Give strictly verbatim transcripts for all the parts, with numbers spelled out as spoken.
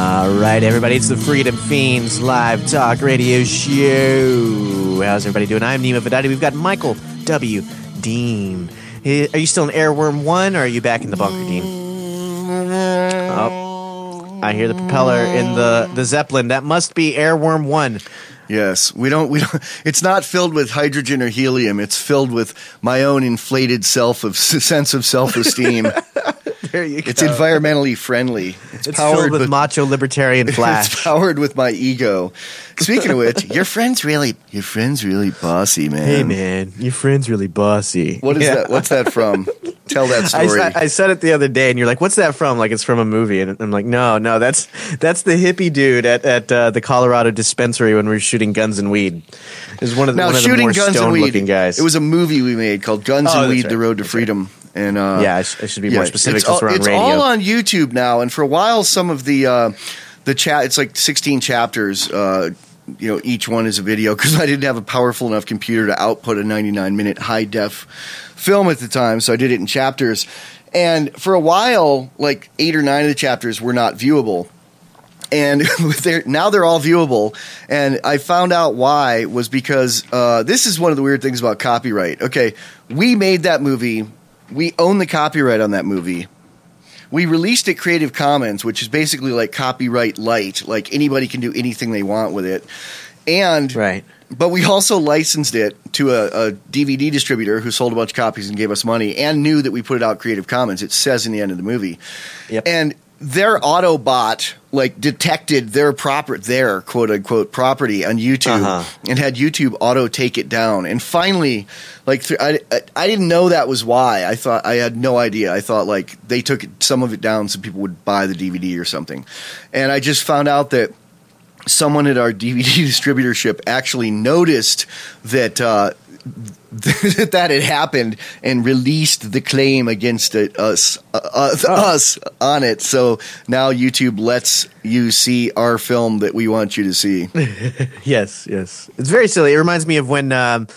All right, everybody, it's the Freedom Fiends live talk radio show. How's everybody doing? I'm Nima Vadati. We've got Michael W. Dean. Are you still in Airworm one, or are you back in the bunker, Dean? Oh, I hear the propeller in the, the Zeppelin. That must be Airworm one. Yes, we don't. We don't. It's not filled with hydrogen or helium. It's filled with my own inflated self of sense of self-esteem. There you go. It's environmentally friendly. It's, it's powered filled with, with macho libertarian flash. It's powered with my ego. Speaking of which, your friend's really, your friend's really bossy, man. Hey, man, your friend's really bossy. What is yeah. that? What's that from? Tell that story. I, I said it the other day, and you're like, "What's that from?" Like it's from a movie, and I'm like, "No, no, that's that's the hippie dude at at uh, the Colorado dispensary when we were shooting Guns and Weed." It was one of the, now, one of the shooting more Guns and Weed, stone-looking guys. It was a movie we made called Guns oh, and Weed: right. The Road to that's Freedom. Right. And uh, yeah, I, sh- I should be yeah, more specific. It's, all, all, it's radio. all on YouTube now, and for a while, some of the uh, the chat. It's like sixteen chapters. Uh, you know, each one is a video because I didn't have a powerful enough computer to output a ninety-nine minute high def film at the time, so I did it in chapters. And for a while, like eight or nine of the chapters were not viewable. And they're, now they're all viewable. And I found out why was because uh, this is one of the weird things about copyright. Okay, we made that movie. We own the copyright on that movie. We released it Creative Commons, which is basically like copyright light. Like anybody can do anything they want with it. And right. But we also licensed it to a, a D V D distributor who sold a bunch of copies and gave us money and knew that we put it out Creative Commons. It says in the end of the movie. Yep. And their Autobot like detected their proper their quote unquote property on YouTube uh-huh. and had YouTube auto take it down. And finally, like th- I, I I didn't know that was why. I thought I had no idea. I thought like they took some of it down so people would buy the D V D or something. And I just found out that someone at our D V D distributorship actually noticed that uh, that that had happened and released the claim against it, us uh, uh, oh. us on it. So now YouTube lets you see our film that we want you to see. yes, yes. It's very silly. It reminds me of when um,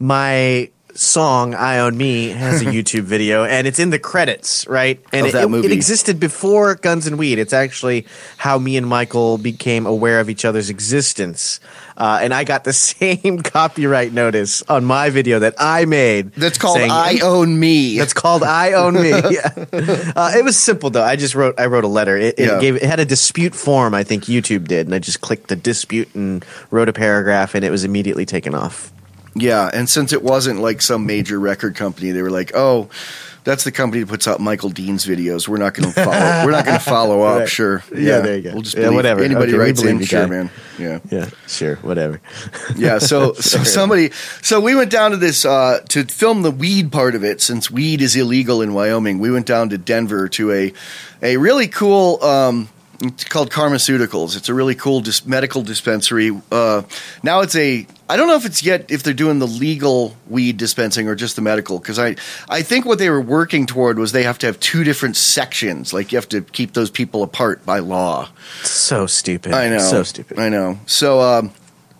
my song "I Own Me" has a YouTube video, and it's in the credits, right? And of it, that it, movie. It existed before Guns and Weed. It's actually how me and Michael became aware of each other's existence. Uh, and I got the same copyright notice on my video that I made. That's called saying, "I Own Me." That's called "I Own Me." Yeah. Uh, it was simple though. I just wrote. I wrote a letter. It, it yeah. gave. It had a dispute form. I think YouTube did, and I just clicked the dispute and wrote a paragraph, and it was immediately taken off. Yeah, and since it wasn't like some major record company, they were like, "Oh, that's the company that puts out Michael Dean's videos. We're not going to follow. We're not going to follow up." Right. Sure. Yeah, Yeah, there you go. We'll just yeah, believe whatever. anybody okay, writes in. you, Sure, guy. man. Yeah. Yeah. Sure. Whatever. Yeah. So, so somebody. So we went down to this uh, to film the weed part of it. Since weed is illegal in Wyoming, we went down to Denver to a a really cool. Um, It's called Pharmaceuticals. It's a really cool dis- medical dispensary. Uh, now it's a – I don't know if it's yet – if they're doing the legal weed dispensing or just the medical, because I, I think what they were working toward was they have to have two different sections. Like you have to keep those people apart by law. So stupid. I know. So stupid. I know. So um,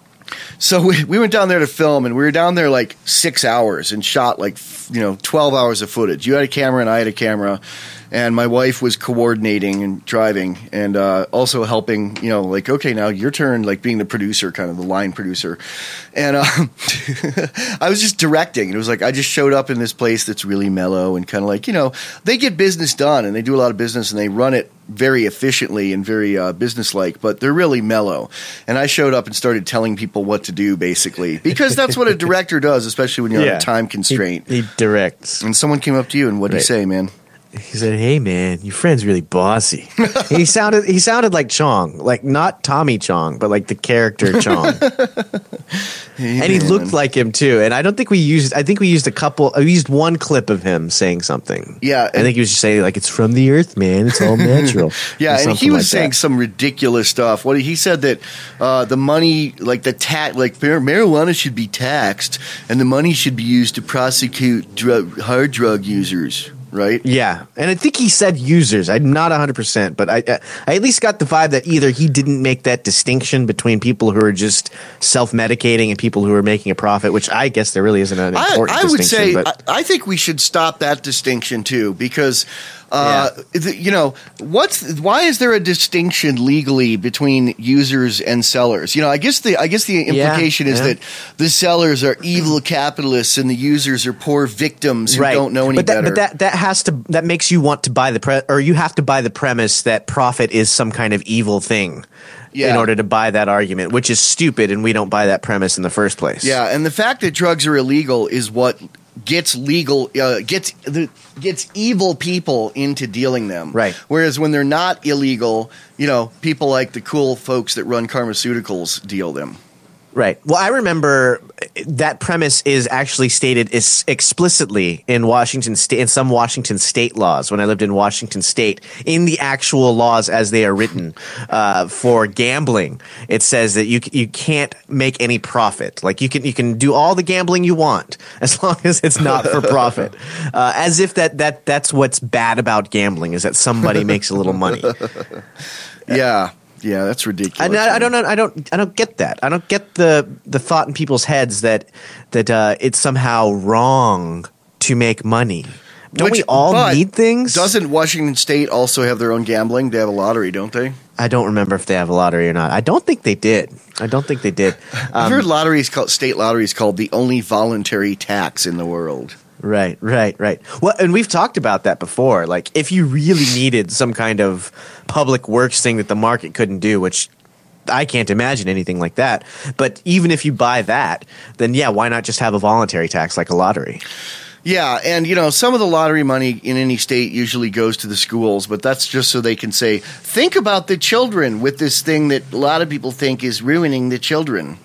so we, we went down there to film, and we were down there like six hours and shot like, you know, twelve hours of footage. You had a camera and I had a camera. And my wife was coordinating and driving and uh, also helping, you know, like, okay, now your turn, like being the producer, kind of the line producer. And um, I was just directing. It was like I just showed up in this place that's really mellow and kind of like, you know, they get business done and they do a lot of business and they run it very efficiently and very uh, businesslike, but they're really mellow. And I showed up and started telling people what to do, basically, because that's what a director does, especially when you're yeah. on a time constraint. He, he directs. And someone came up to you and what did right. he say, man? He said, "Hey man, your friend's really bossy." he sounded he sounded like Chong, like not Tommy Chong, but like the character Chong. Hey, and he man. looked like him too. And I don't think we used. I think we used a couple. We used one clip of him saying something. Yeah, I think he was just saying like, "It's from the earth, man. It's all natural." Yeah, and he was like saying that. some ridiculous stuff. What he said that uh, the money, like the tax, like mar- marijuana should be taxed, and the money should be used to prosecute drug, hard drug users. Right? Yeah, and I think he said users. I'm not one hundred percent, but I, I at least got the vibe that either he didn't make that distinction between people who are just self-medicating and people who are making a profit, which I guess there really isn't an important I, I would distinction. say but. I, I think we should stop that distinction too, because Uh, the, you know, what's why is there a distinction legally between users and sellers? You know, I guess the I guess the implication yeah, is yeah. that the sellers are evil capitalists and the users are poor victims who right. don't know any but that, better. But that that has to that makes you want to buy the pre- or you have to buy the premise that profit is some kind of evil thing. Yeah. In order to buy that argument, which is stupid, and we don't buy that premise in the first place. Yeah, and the fact that drugs are illegal is what gets legal uh, gets the gets evil people into dealing them. Right. Whereas when they're not illegal, you know, people like the cool folks that run pharmaceuticals deal them. Right. Well, I remember that premise is actually stated is explicitly in Washington State, in some Washington State laws. When I lived in Washington State, in the actual laws as they are written uh, for gambling, it says that you you can't make any profit. Like you can you can do all the gambling you want as long as it's not for profit. Uh, as if that that that's what's bad about gambling is that somebody makes a little money. Yeah. Yeah, that's ridiculous. I, I don't know. I don't. I don't get that. I don't get the the thought in people's heads that that uh, it's somehow wrong to make money. Don't Which, we all but need things? Doesn't Washington State also have their own gambling? They have a lottery, don't they? I don't remember if they have a lottery or not. I don't think they did. I don't think they did. I've Um, heard lotteries called state lotteries called the only voluntary tax in the world. Right, right, right. Well, and we've talked about that before. Like, if you really needed some kind of public works thing that the market couldn't do, which I can't imagine anything like that. But even if you buy that, then yeah, why not just have a voluntary tax like a lottery? Yeah, and you know, some of the lottery money in any state usually goes to the schools, but that's just so they can say, think about the children with this thing that a lot of people think is ruining the children.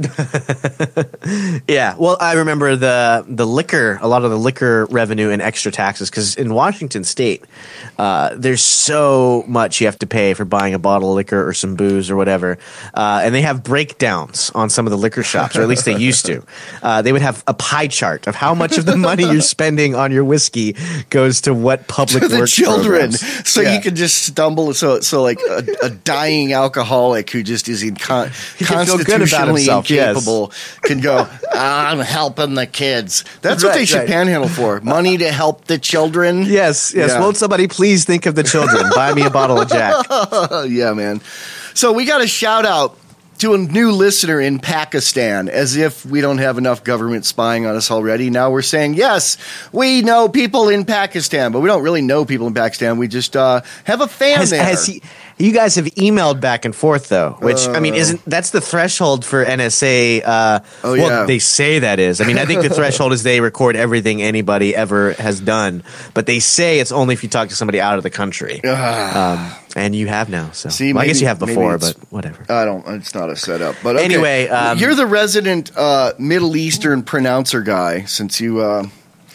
Yeah, well, I remember the the liquor, a lot of the liquor revenue and extra taxes, because in Washington State, uh, there's so much you have to pay for buying a bottle of liquor or some booze or whatever, uh, and they have breakdowns on some of the liquor shops, or at least they used to. Uh, they would have a pie chart of how much of the money you're spending on your whiskey goes to what public To the works children, programs. so Yeah. you can just stumble. So, so like a, a dying alcoholic who just is in con- He can feel good about constitutionally himself, yes. incapable can go, I'm helping the kids. That's what Right, they should right. panhandle for. Money to help the children. Yes, yes. Yeah. Won't somebody please think of the children? Buy me a bottle of Jack. Yeah, man. So we got a shout out to a new listener in Pakistan, as if we don't have enough government spying on us already. Now we're saying, yes, we know people in Pakistan, but we don't really know people in Pakistan. We just uh, have a fan Has, there. has he, you guys have emailed back and forth though, which I mean, isn't that's the threshold for N S A? Uh, Oh, well, yeah. they say that is. I mean, I think the threshold is they record everything anybody ever has done, but they say it's only if you talk to somebody out of the country. Um, and you have now, so See, well, I guess maybe- you have maybe before, it's- but whatever. I don't. It's not a setup, but okay. Anyway, um, you're the resident uh, Middle Eastern pronouncer guy, since you. Uh,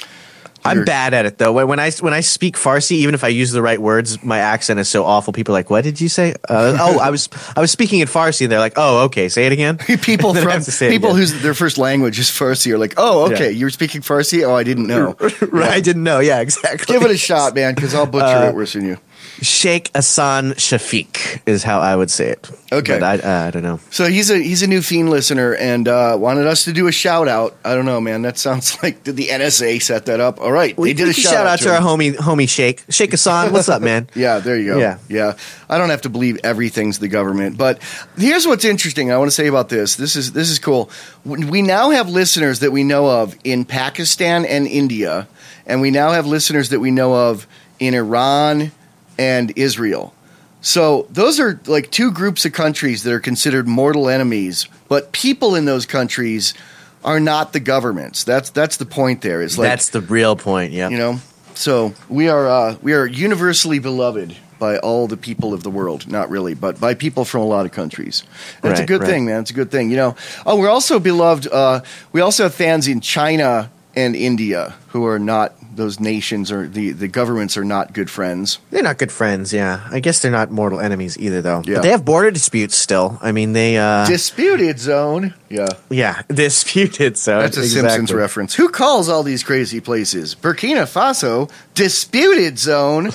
I'm you're- bad at it though. When when I when I speak Farsi, even if I use the right words, my accent is so awful. People are like, "What did you say?" Uh, oh, I was I was speaking in Farsi, and they're like, "Oh, okay, say it again." People And then I from have to say it people again. whose their first language is Farsi are like, oh, okay, Yeah. you're speaking Farsi. Oh, I didn't know. Right, I didn't know. Yeah, exactly. Give it a shot, man, because I'll butcher Uh, it worse than you. Sheikh Hassan Shafiq is how I would say it. Okay. but I, uh, I don't know. So he's a he's a new Fiend listener and uh, wanted us to do a shout out. I don't know, man. That sounds like did the N S A set that up? All right, We they did a can shout, shout out to our him. homie homie Sheikh Sheikh Hassan. What's up, man? Yeah, there you go. Yeah. yeah. I don't have to believe everything's the government, but here's what's interesting. I want to say about this. This is this is cool. We now have listeners that we know of in Pakistan and India, and we now have listeners that we know of in Iran and Israel. So those are like two groups of countries that are considered mortal enemies, but people in those countries are not the governments. That's that's the point there. Is like That's the real point. Yeah. you know. So we are uh, we are universally beloved by all the people of the world. Not really, but by people from a lot of countries. That's a Right, good right. thing, man. It's a good thing. You know. Oh, we're also beloved. Uh, we also have fans in China and India who are not those nations, or the, the governments are not good friends. They're not good friends. Yeah, I guess they're not mortal enemies either, though. Yeah. But they have border disputes still. I mean, they. Uh, Disputed zone. Yeah. yeah, disputed. So That's a exactly. Simpsons reference. Who calls all these crazy places? Burkina Faso, disputed zone.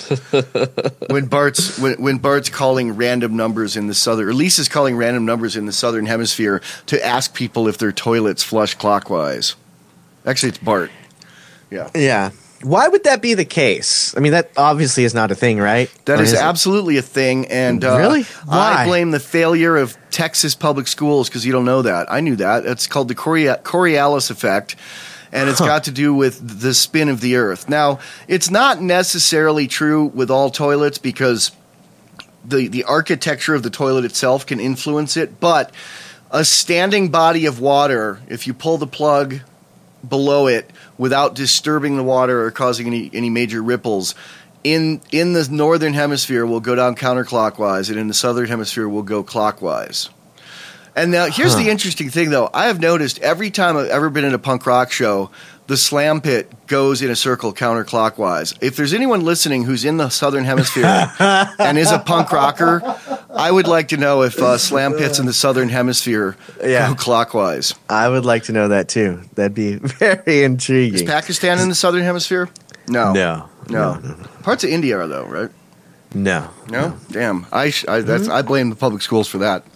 when Bart's when, when Bart's calling random numbers in the southern, or Lisa's calling random numbers in the southern hemisphere to ask people if their toilets flush clockwise. Actually, it's Bart. Yeah. Yeah. Why would that be the case? I mean, that obviously is not a thing, right? That Or is it? absolutely a thing, and uh, Really? Why? I blame the failure of Texas public schools because you don't know that. I knew that. It's called the Coria- Coriolis effect, and it's Huh. got to do with the spin of the Earth. Now, it's not necessarily true with all toilets because the the architecture of the toilet itself can influence it, but a standing body of water, if you pull the plug below it without disturbing the water or causing any, any major ripples, in in the northern hemisphere will go down counterclockwise, and in the southern hemisphere will go clockwise. And now here's Huh. the interesting thing, though. I have noticed every time I've ever been in a punk rock show, the slam pit goes in a circle counterclockwise. If there's anyone listening who's in the southern hemisphere and is a punk rocker, I would like to know if uh, slam pits in the southern hemisphere Yeah. go clockwise. I would like to know that too. That'd be very Is intriguing. Pakistan in the southern hemisphere? No. No. No. No, no, Parts of India are, though, right? No. No? Damn. I, sh- I, that's, I blame the public schools for that.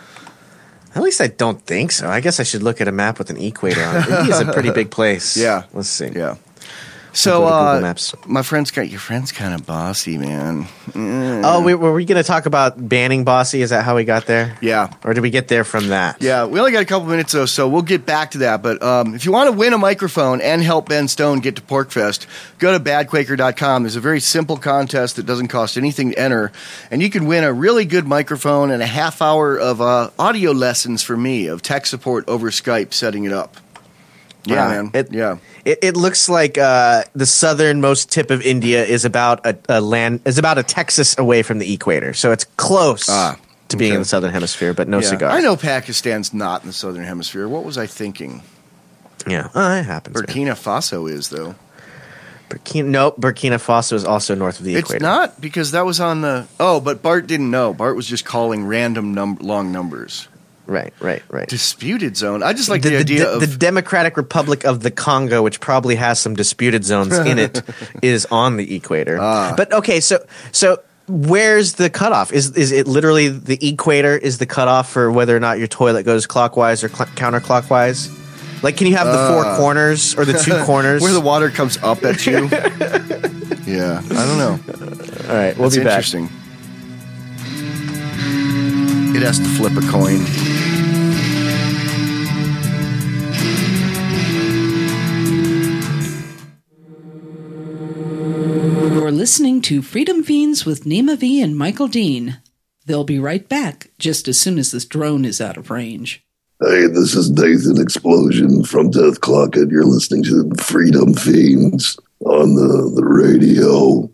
At least I don't think so. I guess I should look at a map with an equator on it. India's a pretty big place. Yeah. Let's see. Yeah. So, Go to Google uh, Maps. my friend's got your friend's kind of bossy, man. Mm. Oh, we, were we going to talk about banning Bossy? Is that how we got there? Yeah. Or did we get there from that? Yeah, we only got a couple minutes though, so we'll get back to that. But um, if you want to win a microphone and help Ben Stone get to Porkfest, go to bad quaker dot com. There's a very simple contest that doesn't cost anything to enter, and you can win a really good microphone and a half hour of uh, audio lessons for me of tech support over Skype setting it up. Yeah, Wow. man. It- yeah. It, it looks like uh, the southernmost tip of India is about a, a land is about a Texas away from the equator, so it's close Ah, to being okay. in the southern hemisphere, but no Yeah. cigar. I know Pakistan's not in the southern hemisphere. What was I thinking? Yeah, oh, it happens. man. Burkina Faso is, though. Burkina, nope, Burkina Faso is also north of the It's equator. not because that was on the. Oh, but Bart didn't know. Bart was just calling random num- long numbers. Right, right, right. Disputed zone. I just like the, idea the, of. the Democratic Republic of the Congo, which probably has some disputed zones in it, is on the equator. Ah. But okay, so so where's the cutoff? Is is it literally the equator is the cutoff for whether or not your toilet goes clockwise or cl- counterclockwise? Like, can you have the four Ah. corners or the two corners? where the water comes up at you. Yeah, I don't know. All right, we'll That's be back. interesting. It has to flip a coin. You're listening to Freedom Fiends with Nima V and Michael Dean. They'll be right back just as soon as this drone is out of range. Hey, this is Nathan Explosion from Death Clock, and you're listening to Freedom Fiends on the, the radio.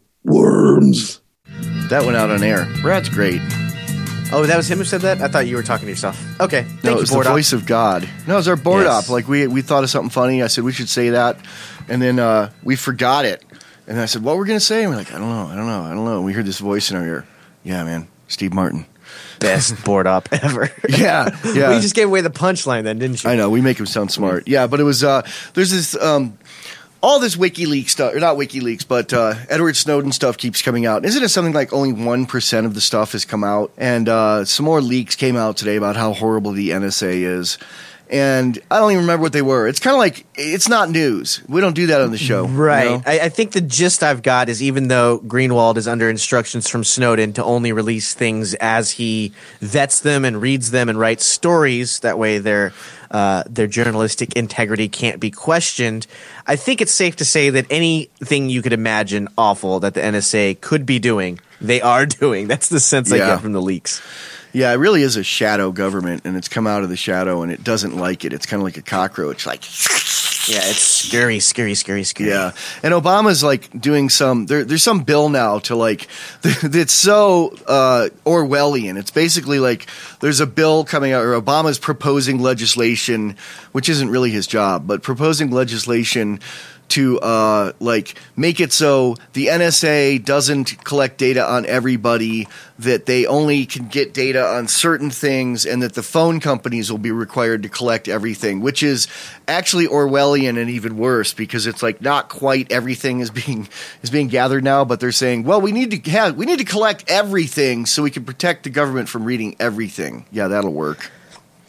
Worms. That went out on air. Brad's great. Oh, that was him who said that? I thought you were talking to yourself. Okay, thank No, it you, was the Board Op. voice of God. No, it was our board Yes. op. Like we we thought of something funny. I said we should say that, and then uh, we forgot it. And I said, "What we're gonna say?" And we're like, "I don't know. I don't know. I don't know." And we heard this voice in our ear. Yeah, man, Steve Martin. Best board op ever. Yeah, yeah. Well, you just gave away the punchline then, didn't you? I know we make him sound smart. Yeah, but it was uh, there's this um, all this WikiLeaks stuff, or not WikiLeaks, but uh, Edward Snowden stuff keeps coming out. Isn't it something like only one percent of the stuff has come out? And uh, some more leaks came out today about how horrible the N S A is. And I don't even remember what they were. It's kind of like it's not news. We don't do that on the show, you Right. know? I, I think the gist I've got is even though Greenwald is under instructions from Snowden to only release things as he vets them and reads them and writes stories, that way their uh, their journalistic integrity can't be questioned. I think it's safe to say that anything you could imagine awful that the N S A could be doing, they are doing. That's the sense I Yeah. get from the leaks. Yeah, it really is a shadow government, and it's come out of the shadow, and it doesn't like it. It's kind of like a cockroach, like. Yeah, it's scary, scary, scary, scary. Yeah, and Obama's like doing some. There, there's some bill now to like. It's so uh, Orwellian. It's basically like there's a bill coming out, or Obama's proposing legislation, which isn't really his job, but proposing legislation to uh, like make it so the N S A doesn't collect data on everybody, that they only can get data on certain things, and that the phone companies will be required to collect everything, which is actually Orwellian and even worse, because it's like not quite everything is being is being gathered now, but they're saying, well, we need to have we need to collect everything so we can protect the government from reading everything. Yeah, that'll work.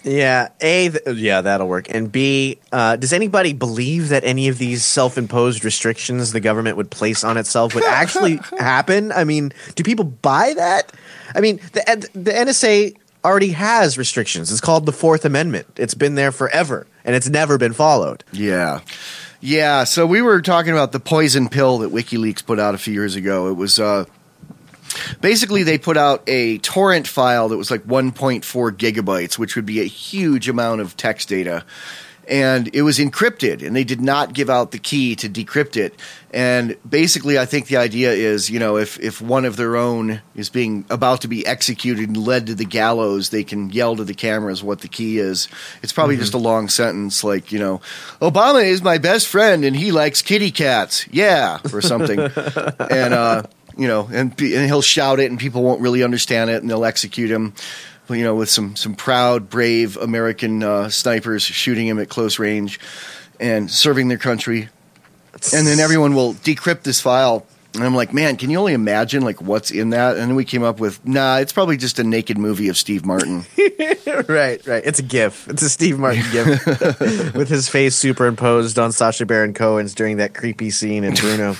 Yeah, A, th- yeah, that'll work. And B, uh, does anybody believe that any of these self-imposed restrictions the government would place on itself would actually happen? I mean, do people buy that? I mean, the, the N S A already has restrictions. It's called the Fourth Amendment. It's been there forever, and it's never been followed. Yeah. Yeah, so we were talking about the poison pill that WikiLeaks put out a few years ago. It was uh, basically they put out a torrent file that was like one point four gigabytes, which would be a huge amount of text data. And it was encrypted, and they did not give out the key to decrypt it. And basically, I think the idea is, you know, if, if one of their own is being about to be executed and led to the gallows, they can yell to the cameras what the key is. It's probably mm-hmm. just a long sentence like, you know, Obama is my best friend and he likes kitty cats. Yeah, or something. and, uh, you know, and, and he'll shout it and people won't really understand it and they'll execute him. You know, with some, some proud, brave American uh, snipers shooting him at close range and serving their country. And then everyone will decrypt this file. And I'm like, man, can you only imagine like what's in that? And then we came up with, nah, it's probably just a naked movie of Steve Martin. right, right. It's a GIF. It's a Steve Martin GIF with his face superimposed on Sacha Baron Cohen's during that creepy scene in Bruno.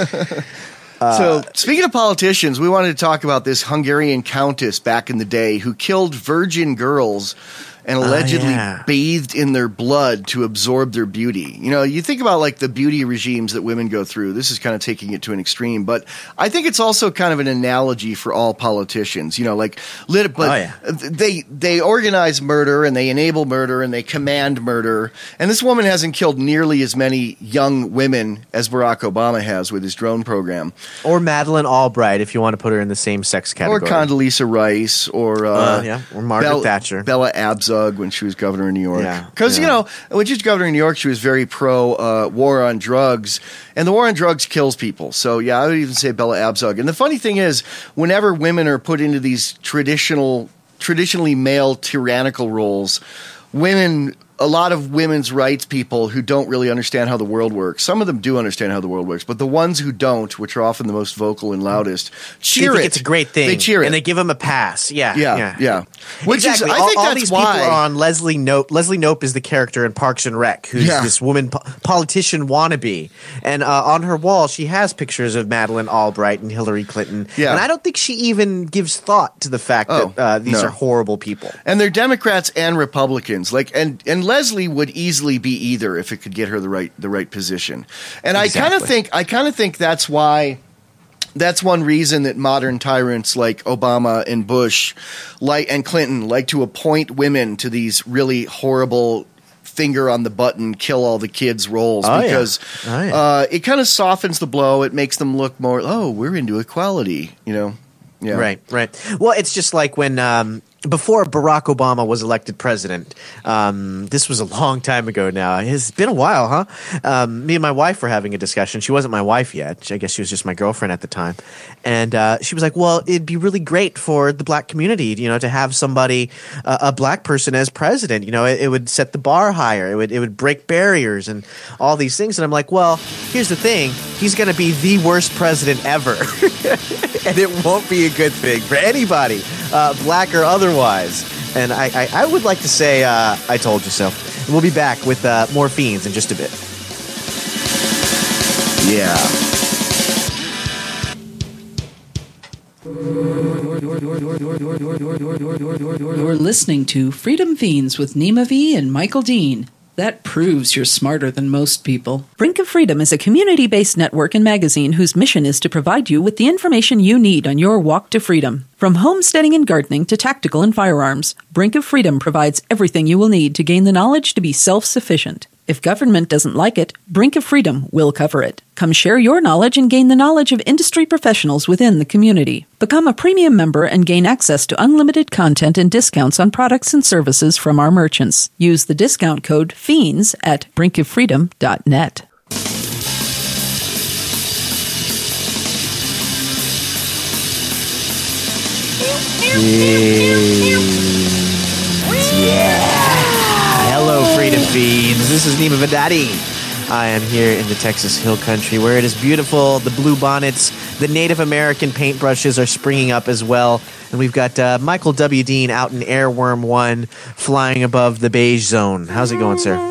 So, speaking of politicians, we wanted to talk about this Hungarian countess back in the day who killed virgin girls and allegedly uh, yeah. bathed in their blood to absorb their beauty. You know, you think about like the beauty regimes that women go through. This is kind of taking it to an extreme, but I think it's also kind of an analogy for all politicians. You know, like lit, but oh, yeah. they they organize murder and they enable murder and they command murder. And this woman hasn't killed nearly as many young women as Barack Obama has with his drone program, or Madeleine Albright, if you want to put her in the same sex category, or Condoleezza Rice, or uh, uh, yeah, or Margaret Bell- Thatcher, Bella Abzug when she was governor of New York. Because, yeah, yeah. yeah. you know, when she was governor of New York, she was very pro uh, war on drugs. And the war on drugs kills people. So, yeah, I would even say Bella Abzug. And the funny thing is, whenever women are put into these traditional, traditionally male tyrannical roles, women... A lot of women's rights people who don't really understand how the world works. Some of them do understand how the world works, but the ones who don't, which are often the most vocal and loudest, cheer they think it. It's a great thing. They cheer it, and they give them a pass. Yeah, yeah, yeah. yeah. Which exactly. is, I all, think all that's these why people are on Leslie Knope. Leslie Knope is the character in Parks and Rec, who's yeah. this woman po- politician wannabe, and uh, on her wall she has pictures of Madeleine Albright and Hillary Clinton. Yeah. and I don't think she even gives thought to the fact oh, that uh, these no. are horrible people. And they're Democrats and Republicans. Like, and and Leslie would easily be either if it could get her the right the right position. And Exactly. I kind of think I kind of think that's why that's one reason that modern tyrants like Obama and Bush, like and Clinton, like to appoint women to these really horrible finger on the button, kill all the kids roles oh, because yeah. Oh, yeah. uh, it kind of softens the blow. It makes them look more. Oh, we're into equality. You know. Yeah. Right, right. Well, it's just like when um, before Barack Obama was elected president. Um, this was a long time ago now. It's been a while, huh? Um, me and my wife were having a discussion. She wasn't my wife yet. I guess she was just my girlfriend at the time. And uh, she was like, well, it'd be really great for the black community, you know, to have somebody, uh, a black person as president. You know, it, it would set the bar higher. It would it would break barriers and all these things. And I'm like, well, here's the thing. He's going to be the worst president ever. And it won't be a good thing for anybody, uh, black or otherwise. And I, I, I would like to say, uh, I told you so. We'll be back with uh, more Fiends in just a bit. Yeah. You're listening to Freedom Fiends with Nima V and Michael Dean. That proves you're smarter than most people. Brink of Freedom is a community-based network and magazine whose mission is to provide you with the information you need on your walk to freedom. From homesteading and gardening to tactical and firearms, Brink of Freedom provides everything you will need to gain the knowledge to be self-sufficient. If government doesn't like it, Brink of Freedom will cover it. Come share your knowledge and gain the knowledge of industry professionals within the community. Become a premium member and gain access to unlimited content and discounts on products and services from our merchants. Use the discount code FIENDS at brink of freedom dot net. Yeah. Hello, Freedom Fiends. This is Nima Vadadi. I am here in the Texas Hill Country where it is beautiful. The blue bonnets, the Native American paintbrushes are springing up as well. And we've got uh, Michael W. Dean out in Airworm one flying above the beige zone. How's it going, sir?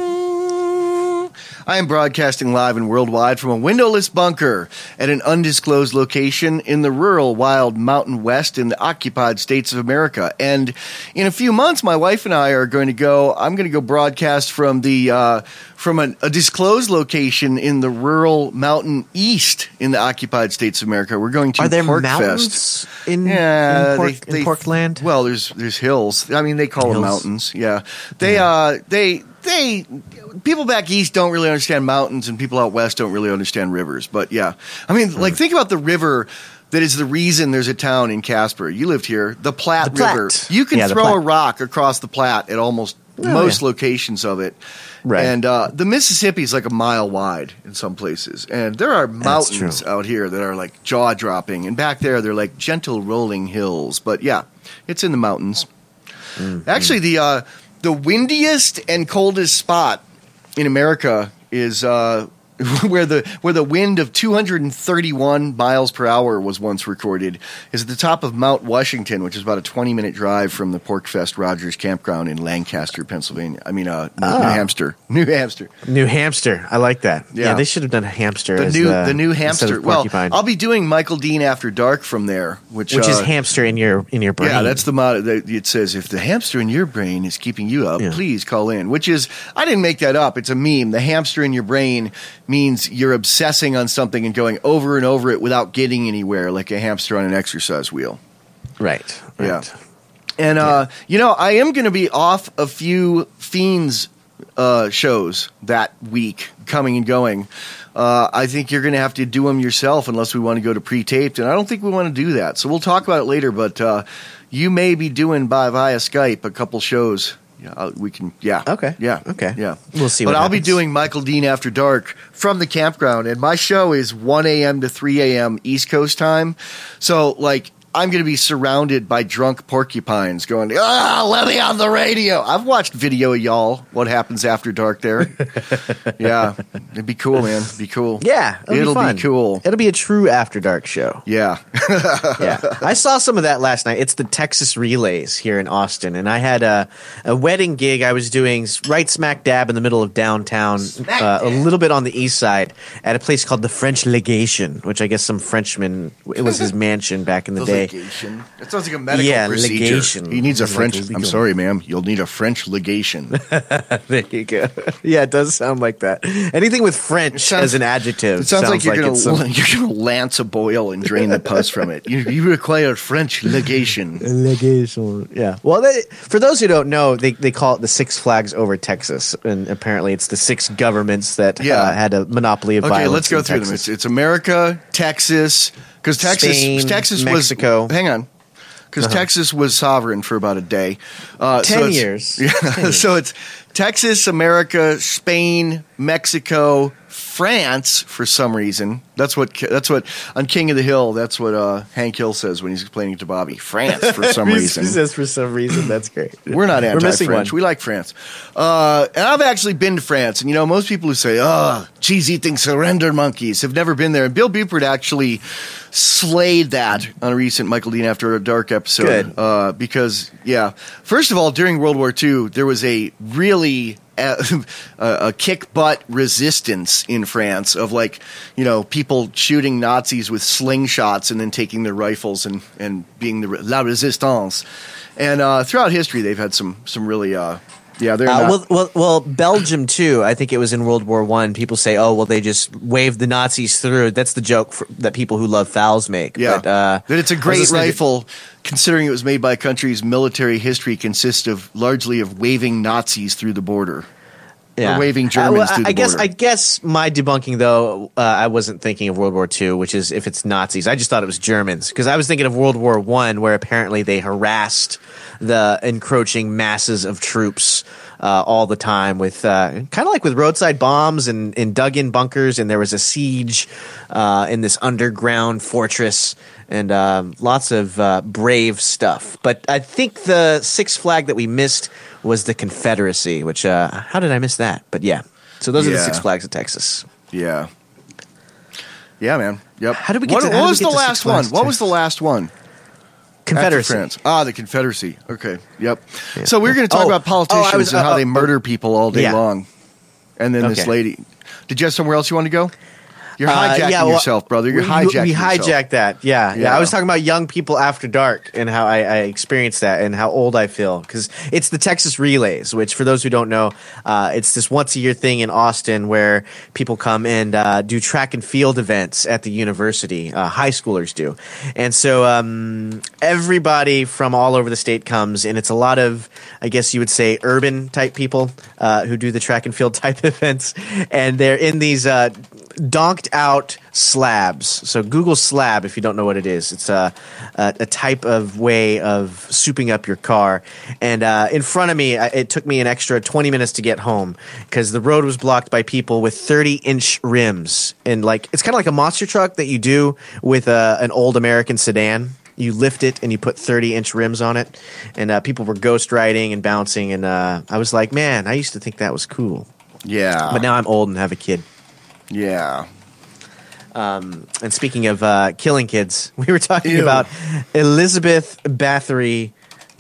I am broadcasting live and worldwide from a windowless bunker at an undisclosed location in the rural wild mountain west in the occupied states of America. And in a few months, my wife and I are going to go, I'm going to go broadcast from the, uh, from a, a disclosed location in the rural mountain east in the occupied states of America. We're going to Are there Pork mountains Fest. in, yeah, in, Pork, they, they, in Porkland? Well, there's, there's hills. I mean, they call Hills. them mountains. Yeah. They, Yeah. uh, they, They people back east don't really understand mountains, and people out west don't really understand rivers. But yeah, I mean, like think about the river that is the reason there's a town in Casper. You lived here, the Platte, The Platte. River. You can Yeah, the throw a Platte. rock across the Platte at almost Oh, most yeah. locations of it. Right. And uh, the Mississippi is like a mile wide in some places, and there are mountains true. out here that are like jaw dropping, and back there they're like gentle rolling hills. But yeah, it's in the mountains. Mm-hmm. Actually, the uh, the windiest and coldest spot in America is uh, where the where the wind of two hundred thirty-one miles per hour was once recorded is at the top of Mount Washington, which is about a twenty minute drive from the Porkfest Rogers Campground in Lancaster, Pennsylvania. I mean, uh, New, Oh. New Hampshire, New Hampshire. New Hamster. I like that. Yeah, Yeah. they should have done a hamster The as new the, the new instead hamster. of Well, porcupine, I'll be doing Michael Dean After Dark from there, which which is uh, hamster in your in your brain. Yeah, that's the motto. that It says, if the hamster in your brain is keeping you up, Yeah. please call in. Which is, I didn't make that up. It's a meme. The hamster in your brain means you're obsessing on something and going over and over it without getting anywhere, like a hamster on an exercise wheel. right. right. Yeah. And, uh, you know, I am going to be off a few Fiends uh, shows that week, coming and going. Uh, I think you're going to have to do them yourself unless we want to go to pre-taped, and I don't think we want to do that. So we'll talk about it later, but uh, you may be doing by via Skype a couple shows. Yeah, uh, we can. Yeah. Okay. Yeah. Okay. Yeah. We'll see But what I'll be happens. doing Michael Dean After Dark from the campground, and my show is one a.m. to three a.m. East Coast time. So, like, I'm going to be surrounded by drunk porcupines going, ah, let me on the radio. I've watched video of y'all, what happens after dark there. Yeah. It'd be cool, man. It'd be cool. Yeah, it'll, It'll be, be fun. cool. It'll be a true After Dark show. Yeah. Yeah, I saw some of that last night. It's the Texas Relays here in Austin, and I had a, a wedding gig I was doing right smack dab in the middle of downtown, uh, a little bit on the east side, at a place called the French Legation, which I guess some Frenchman, it was his mansion back in the day. Legation. That sounds like a medical Yeah, procedure. legation. He needs a Like French. legal. I'm sorry, ma'am. You'll need a French legation. There you go. Yeah, it does sound like that. Anything with French sounds- as an adjective It sounds, like you're it's gonna some- you're gonna lance a boil and drain the pus from it. You, you require French legation. Legation. Yeah. Well, they, for those who don't know, they, they call it the Six Flags over Texas, and apparently it's the six governments that Yeah. uh, had a monopoly of Okay, violence. let's go in through them. Texas. It's, it's America, Texas, because Texas, Spain, Texas Mexico. was hang on, because Uh-huh. Texas was sovereign for about a day. Uh, so Ten it's- years. Yeah. Ten years. So it's Texas, America, Spain, Mexico, France. For some reason, that's what that's what on King of the Hill. That's what uh, Hank Hill says when he's explaining it to Bobby. France for some He reason. says for some reason. That's great. We're not We're missing anti-French. one. We like France. Uh, and I've actually been to France. And, you know, most people who say, oh, cheese-eating surrender monkeys have never been there. And Bill Buford actually slayed that on a recent Michael Dean After Dark episode. Good. Uh, because, yeah, first of all, during World War Two, there was a really uh, a kick-butt resistance in France of, like, you know, people shooting Nazis with slingshots and then taking their rifles and, and being the La Resistance. And uh, throughout history, they've had some some really, uh, yeah, they're Uh, not. well, well, well, Belgium too. I think it was in World War One. People say, "Oh, well, they just waved the Nazis through." That's the joke for, that people who love fouls make. Yeah, but, uh, that it's a I was great listening to- rifle, considering it was made by a country's military history consists of largely of waving Nazis through the border. Or waving Germans Uh, well, through the I guess. border. I guess my debunking though, uh, I wasn't thinking of World War Two, which is if it's Nazis. I just thought it was Germans because I was thinking of World War One, where apparently they harassed the encroaching masses of troops uh, all the time with uh, kind of like with roadside bombs and, and dug in bunkers, and there was a siege uh, in this underground fortress. And um, lots of uh, brave stuff. But I think the sixth flag that we missed was the Confederacy, which, uh, how did I miss that? But yeah. So those are the Yeah. Six Flags of Texas. Yeah. Yeah, man. Yep. How did we get what, to- how what did we was get the to Six last Flags one? What was Texas? the last one? Confederacy. After France. Ah, the Confederacy. Okay. Yep. So we we're going to talk Oh, about politicians oh, I was- and how uh, they uh, murder people all day yeah. long. And then this Okay. lady. Did you have somewhere else you want to go? You're Uh, hijacking yeah, well, yourself, brother. You're we, hijacking We yourself. hijacked that. Yeah, yeah, Yeah. I was talking about young people after dark and how I, I experienced that and how old I feel because it's the Texas Relays, which for those who don't know, uh, it's this once a year thing in Austin where people come and uh, do track and field events at the university. Uh, high schoolers do, and so um, everybody from all over the state comes, and it's a lot of, I guess you would say, urban type people uh, who do the track and field type events, and they're in these uh, donked out slabs. So Google slab if you don't know what it is. It's a a, a type of way of souping up your car. And uh, in front of me, I- it took me an extra twenty minutes to get home because the road was blocked by people with thirty inch rims. And like it's kind of like a monster truck that you do with a, an old American sedan. You lift it and you put thirty inch rims on it. And uh, people were ghost riding and bouncing. And uh, I was like, man, I used to think that was cool. Yeah. But now I'm old and have a kid. Yeah. And speaking of uh, killing kids, we were talking Ew. about Elizabeth Bathory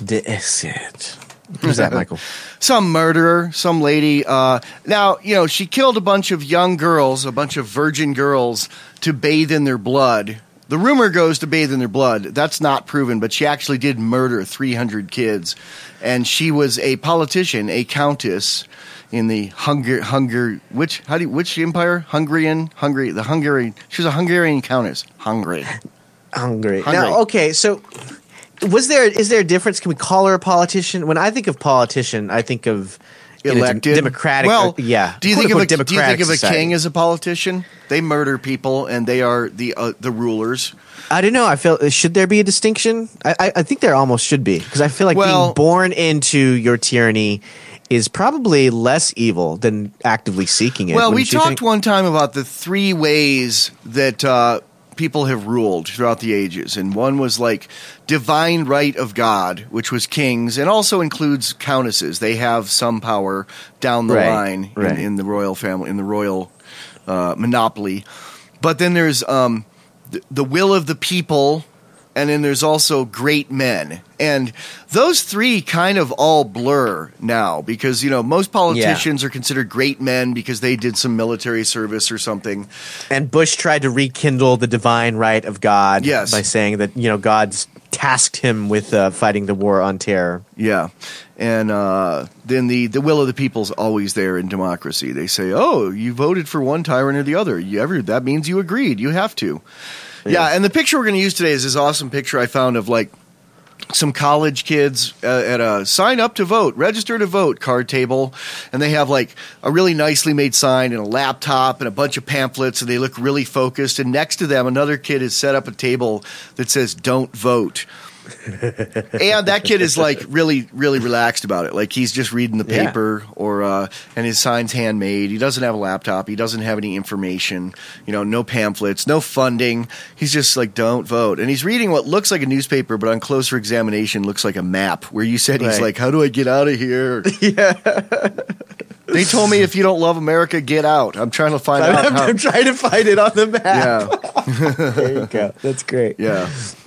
D'Essert. Who's that, Michael? Some murderer, some lady. Uh, now, you know, she killed a bunch of young girls, a bunch of virgin girls, to bathe in their blood. The rumor goes to bathe in their blood. That's not proven, but she actually did murder three hundred kids. And she was a politician, a countess in the Hungar, Hungar, which, how do you, which empire? Hungarian, Hungary, the Hungarian, she was a Hungarian countess. Hungary. Hungry. Hungry. Now, okay, so was there is there a difference? Can we call her a politician? When I think of politician, I think of in a dem- Elected. democratic. Well, yeah. Do you think of a, quote-unquote do you think of a democratic king society. as a politician? They murder people, and they are the uh, the rulers. I don't know. I feel should there be a distinction? I I, I think there almost should be because I feel like Well- being born into your tyranny is probably less evil than actively seeking it. Well, we wouldn't you talked think? one time about the three ways that uh, people have ruled throughout the ages, and one was like divine right of God, which was kings, and also includes countesses. They have some power down the Right, line right. in, in the royal family, in the royal uh, monopoly. But then there's um, the, the will of the people. And then there's also great men. And those three kind of all blur now because, you know, most politicians are considered great men because they did some military service or something. And Bush tried to rekindle the divine right of God Yes. by saying that, you know, God's tasked him with uh, fighting the war on terror. Yeah. And uh, then the, the will of the people's always there in democracy. They say, oh, you voted for one tyrant or the other. You ever, that means you agreed. You have to. Yeah, and the picture we're going to use today is this awesome picture I found of like some college kids uh, at a sign up to vote, register to vote card table, and they have like a really nicely made sign and a laptop and a bunch of pamphlets, and they look really focused. And next to them, another kid has set up a table that says "Don't vote." And that kid is like really, really relaxed about it. Like he's just reading the Yeah. paper, or uh, and his sign's handmade. He doesn't have a laptop. He doesn't have any information. You know, no pamphlets, no funding. He's just like, don't vote. And he's reading what looks like a newspaper, but on closer examination looks like a map. Where you said he's Right. like, how do I get out of here? Yeah. They told me if you don't love America, get out. I'm trying to find out. I'm, How. I'm trying to find it on the map. Yeah, There you go. That's great. yeah.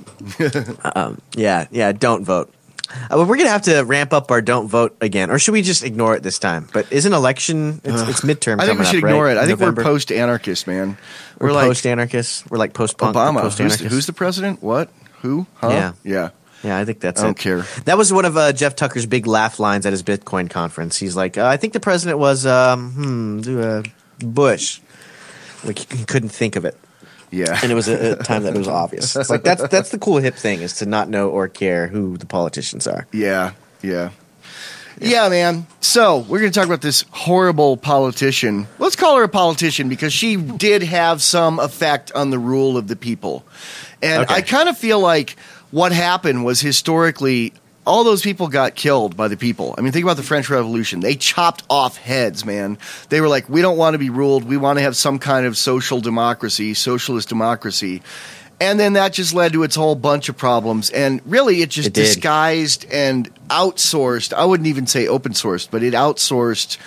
Yeah, yeah, don't vote. Uh, well, we're going to have to ramp up our don't vote again. Or should we just ignore it this time? But isn't election, it's, it's midterm I think we coming should up, ignore right? it. I think November. we're post-anarchist, man. We're, We're, like post-anarchists. We're like post-punk. Obama. Who's, Post-anarchists. who's the president? What? Who? Huh? Yeah. Yeah. Yeah, I think that's I it. don't care. That was one of uh, Jeff Tucker's big laugh lines at his Bitcoin conference. He's like, uh, I think the president was um, hmm, do, uh, Bush. Like he couldn't think of it. Yeah. And it was a, a time that it was obvious. It's like that's that's the cool hip thing is to not know or care who the politicians are. Yeah, yeah. Yeah, man. So, we're going to talk about this horrible politician. Let's call her a politician because she did have some effect on the rule of the people. And Okay. I kind of feel like what happened was historically all those people got killed by the people. I mean, think about the French Revolution. They chopped off heads, man. They were like, we don't want to be ruled. We want to have some kind of social democracy, socialist democracy. And then that just led to its whole bunch of problems. And really, it just It did. disguised and outsourced. I wouldn't even say open sourced, but it outsourced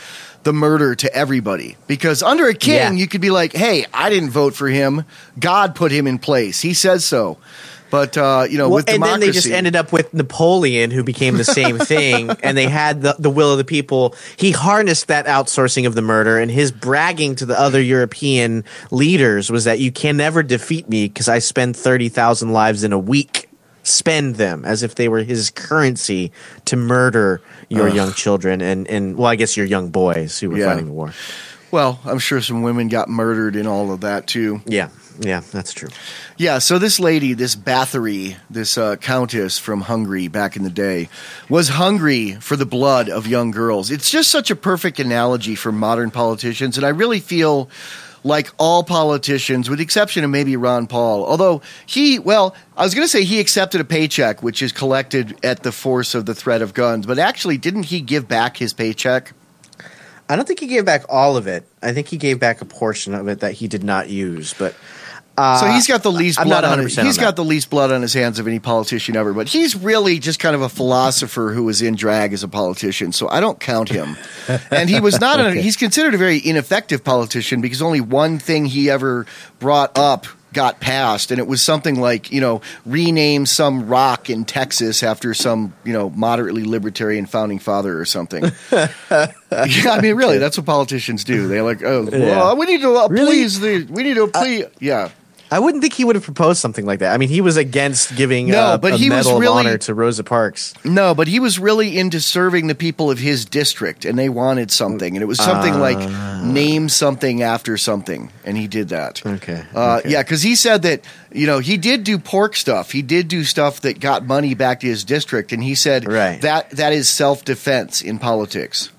the murder to everybody. Because under a king, Yeah. you could be like, hey, I didn't vote for him. God put him in place. He says so. But, uh, you know, Well, with and democracy. then they just ended up with Napoleon, who became the same thing, and they had the, the will of the people. He harnessed that outsourcing of the murder, and his bragging to the other European leaders was that you can never defeat me because I spend thirty thousand lives in a week. Spend them as if they were his currency to murder your Ugh. young children and, and, well, I guess your young boys who were Yeah. fighting the war. Well, I'm sure some women got murdered in all of that, too. Yeah, yeah, that's true. Yeah, so this lady, this Bathory, this uh, countess from Hungary back in the day, was hungry for the blood of young girls. It's just such a perfect analogy for modern politicians, and I really feel like all politicians, with the exception of maybe Ron Paul, although he, well, I was going to say he accepted a paycheck, which is collected at the force of the threat of guns, but actually, didn't he give back his paycheck? I don't think he gave back all of it. I think he gave back a portion of it that he did not use, but uh, So he's got the least I'm blood not on one hundred his, percent he's on got that. the least blood on his hands of any politician ever, but he's really just kind of a philosopher who was in drag as a politician, so I don't count him. And he was not Okay. a, he's considered a very ineffective politician because only one thing he ever brought up got passed, and it was something like, you know, rename some rock in Texas after some, you know, moderately libertarian founding father or something. Yeah, I mean, really, that's what politicians do. They're like, oh, well, we need to uh, Really? please the, we need to please, yeah. I wouldn't think he would have proposed something like that. I mean, he was against giving No, uh, but a he was medal really- of honor to Rosa Parks. No, but he was really into serving the people of his district, and they wanted something, and it was something Ah. like name something after something, and he did that. Okay, Uh, okay. Yeah, because he said that, you know, he did do pork stuff. He did do stuff that got money back to his district, and he said Right. that that is self-defense in politics.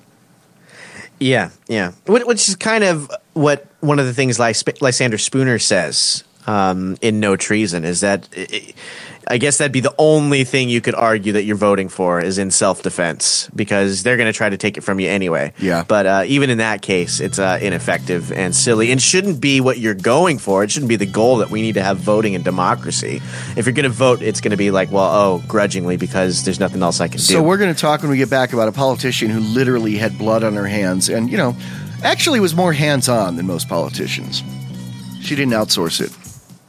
Yeah, yeah. Wh- Which is kind of what one of the things Lys- Lysander Spooner says um, in No Treason is that i I guess that'd be the only thing you could argue that you're voting for is in self-defense because they're going to try to take it from you anyway. Yeah. But uh, even in that case, it's uh, ineffective and silly and shouldn't be what you're going for. It shouldn't be the goal that we need to have voting and democracy. If you're going to vote, it's going to be like, well, oh, grudgingly because there's nothing else I can do. So we're going to talk when we get back about a politician who literally had blood on her hands and, you know, actually was more hands-on than most politicians. She didn't outsource it.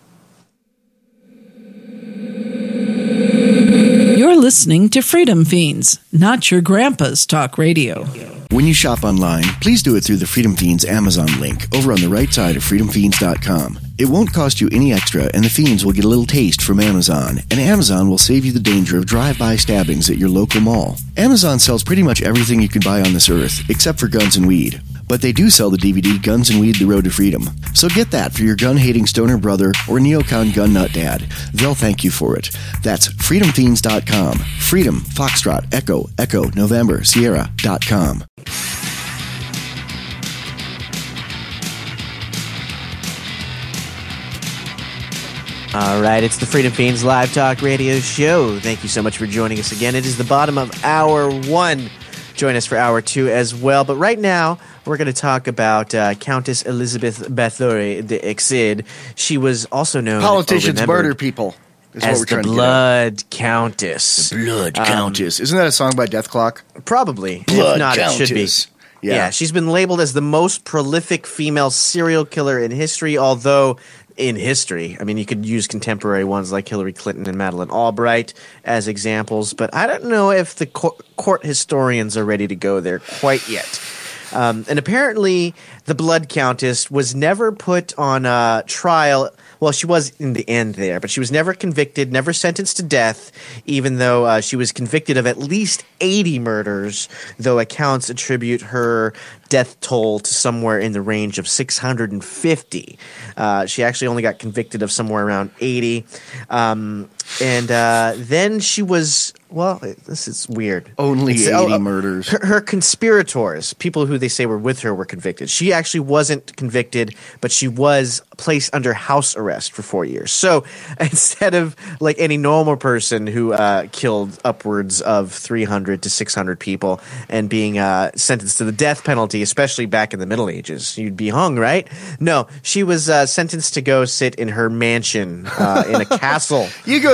You're listening to Freedom Fiends, not your grandpa's talk radio. When you shop online, please do it through the Freedom Fiends Amazon link over on the right side of freedom fiends dot com. It won't cost you any extra, and the Fiends will get a little taste from Amazon, and Amazon will save you the danger of drive-by stabbings at your local mall. Amazon sells pretty much everything you can buy on this earth, except for guns and weed. But they do sell the D V D Guns and Weed The Road to Freedom. So get that for your gun-hating stoner brother or neocon gun nut dad. They'll thank you for it. That's freedom fiends dot com. Freedom, Foxtrot, Echo, Echo, November, Sierra dot com. All right, it's the Freedom Fiends Live Talk Radio Show. Thank you so much for joining us again. It is the bottom of hour one. Join us for hour two as well. But right now, we're going to talk about uh, Countess Elizabeth Bathory de Exid. She was also known Politicians or murder remembered people. Is what as we're the trying to get at. Blood Countess. Blood Um, Countess. Isn't that a song by Death Clock? Probably. Blood if not, it should be. Countess. Yeah. Yeah. she's been labeled as the most prolific female serial killer in history, although in history, I mean, you could use contemporary ones like Hillary Clinton and Madeleine Albright as examples, but I don't know if the co- court historians are ready to go there quite yet. Um, and apparently, the Blood Countess was never put on uh, trial. Well, she was in the end there, but she was never convicted, never sentenced to death, even though uh, she was convicted of at least eighty murders, though accounts attribute her death toll to somewhere in the range of six hundred fifty. Uh, she actually only got convicted of somewhere around eighty. Um, and uh, then she was, well, this is weird. Only It's- eighty oh, uh, murders. Her, her conspirators, people who they say were with her, were convicted. She actually wasn't convicted, but she was placed under house arrest for four years. So instead of like any normal person who uh, killed upwards of three hundred to six hundred people and being uh, sentenced to the death penalty, especially back in the Middle Ages, you'd be hung, right? No, she was uh, sentenced to go sit in her mansion uh, in a castle. You go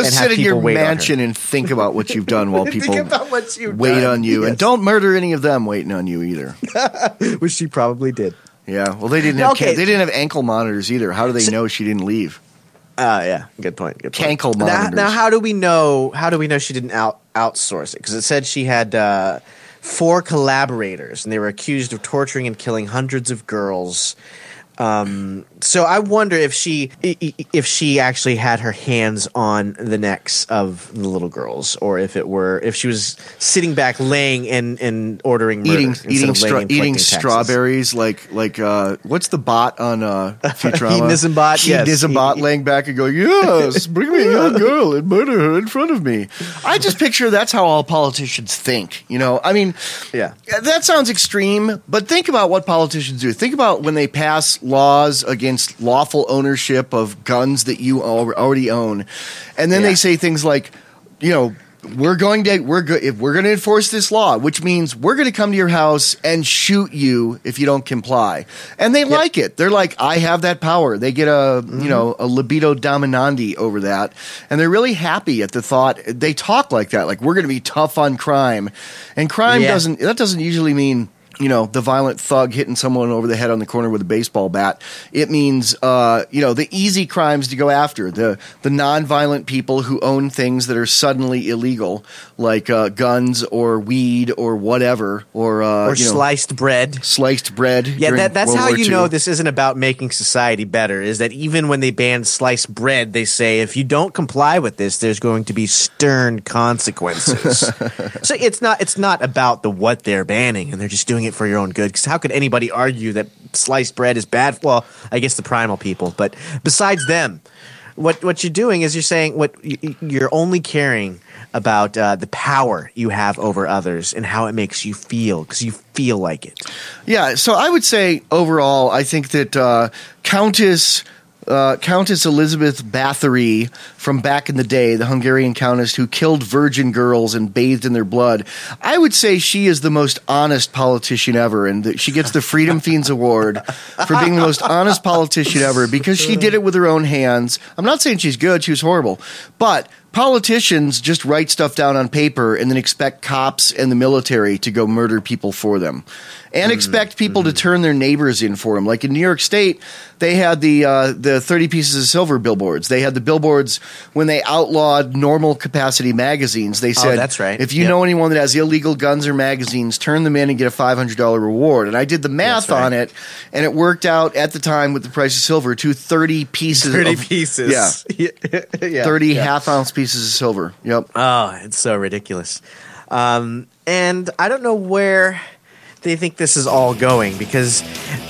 Just and sit have in people your wait on her. mansion and think about what you've done while people Think about what you've wait done. on you. Yes. And don't murder any of them waiting on you either. Which she probably did. Yeah, well, they didn't have Okay. they didn't have ankle monitors either. How do they know she didn't leave? Oh, yeah. Good point. Good point. Cankle Now, monitors. now, how do we know? How do we know she didn't out outsource it? Because it said she had uh, four collaborators, and they were accused of torturing and killing hundreds of girls. Um, so I wonder if she i- i- if she actually had her hands on the necks of the little girls, or if it were if she was sitting back, laying and, and ordering murder Eating instead eating of laying stra- and eating collecting taxes. strawberries like like uh, what's the bot on uh, Futurama? Hedonism bot, yes. Hedonism bot laying back and going, yes, bring me a young girl and murder her in front of me. I just picture that's how all politicians think. You know, I mean, Yeah. that sounds extreme, but think about what politicians do. Think about when they pass laws against lawful ownership of guns that you al- already own, and then Yeah. they say things like, you know, we're going to we're go- if we're going to enforce this law, which means we're going to come to your house and shoot you if you don't comply. And they like it. They're like, I have that power. They get a Mm-hmm. you know a libido dominandi over that, and they're really happy at the thought. They talk like that, like we're going to be tough on crime, and crime Yeah. doesn't that doesn't usually mean, you know, the violent thug hitting someone over the head on the corner with a baseball bat. It means, uh, you know, the easy crimes to go after, the the non-violent people who own things that are suddenly illegal, like uh, guns or weed or whatever, or uh, Or you know, sliced bread. sliced bread. Yeah, during that, that's World how War you Two. know this isn't about making society better, is that even when they ban sliced bread, they say if you don't comply with this, there's going to be stern consequences. So it's not it's not about the what they're banning, and they're just doing it for your own good. Because how could anybody argue that sliced bread is bad? Well, I guess the primal people, but besides them, what what you're doing is you're saying what y- you're only caring about uh, the power you have over others and how it makes you feel because you feel like it. Yeah, so I would say overall, I think that uh, Countess uh, Countess Elizabeth Bathory from back in the day, the Hungarian countess who killed virgin girls and bathed in their blood, I would say she is the most honest politician ever, and that she gets the Freedom Fiends Award for being the most honest politician ever because she did it with her own hands. I'm not saying she's good; she was horrible, but politicians just write stuff down on paper and then expect cops and the military to go murder people for them, and expect people to turn their neighbors in for them. Like in New York State, they had the uh, the thirty pieces of silver billboards. They had the billboards when they outlawed normal capacity magazines. They said, that's right. if you Yep. know anyone that has illegal guns or magazines, turn them in and get a five hundred dollars reward. And I did the math That's right. on it, and it worked out at the time with the price of silver to thirty pieces. thirty of, pieces. Yeah. yeah. thirty Yeah. half ounce pieces of silver. Yep. Oh, it's so ridiculous. Um, and I don't know where they think this is all going because.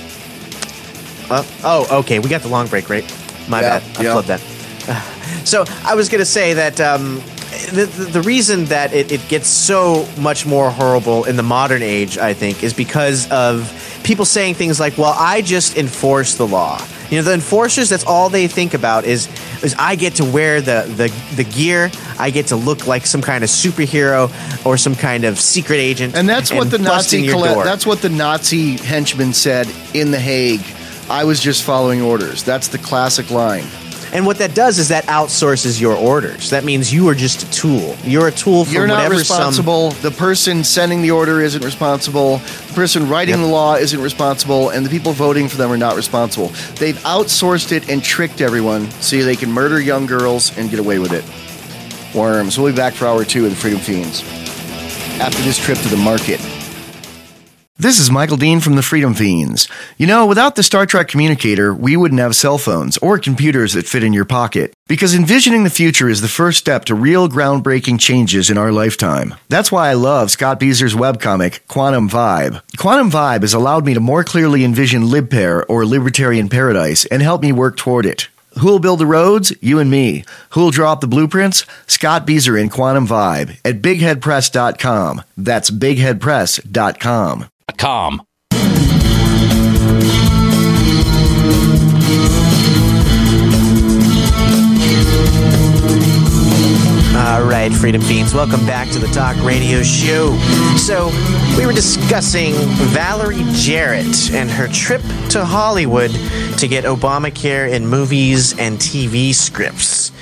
Uh, oh, okay. We got the long break, right? My Yeah, bad. I yeah. flipped that. So I was going to say that um, the, the the reason that it, it gets so much more horrible in the modern age, I think, is because of people saying things like, "Well, I just enforce the law." You know, the enforcers, that's all they think about is is I get to wear the, the, the gear, I get to look like some kind of superhero or some kind of secret agent. And that's what the bust in Nazi your colla- door. that's what the Nazi henchman said in The Hague. I was just following orders. That's the classic line. And what that does is that outsources your orders. That means you are just a tool. You're a tool for You're not whatever responsible. The person sending the order isn't responsible. The person writing Yep. the law isn't responsible, and the people voting for them are not responsible. They've outsourced it and tricked everyone so they can murder young girls and get away with it. Worms. We'll be back for hour two of the Freedom Fiends after this trip to the market. This is Michael Dean from the Freedom Fiends. You know, without the Star Trek communicator, we wouldn't have cell phones or computers that fit in your pocket. Because envisioning the future is the first step to real groundbreaking changes in our lifetime. That's why I love Scott Beezer's webcomic, Quantum Vibe. Quantum Vibe has allowed me to more clearly envision LibPair or Libertarian Paradise and help me work toward it. Who'll build the roads? You and me. Who'll draw up the blueprints? Scott Beezer in Quantum Vibe at big head press dot com. That's big head press dot com. Com. All right, Freedom Fiends, welcome back to the Talk Radio Show. So, we were discussing Valerie Jarrett and her trip to Hollywood to get Obamacare in movies and T V scripts.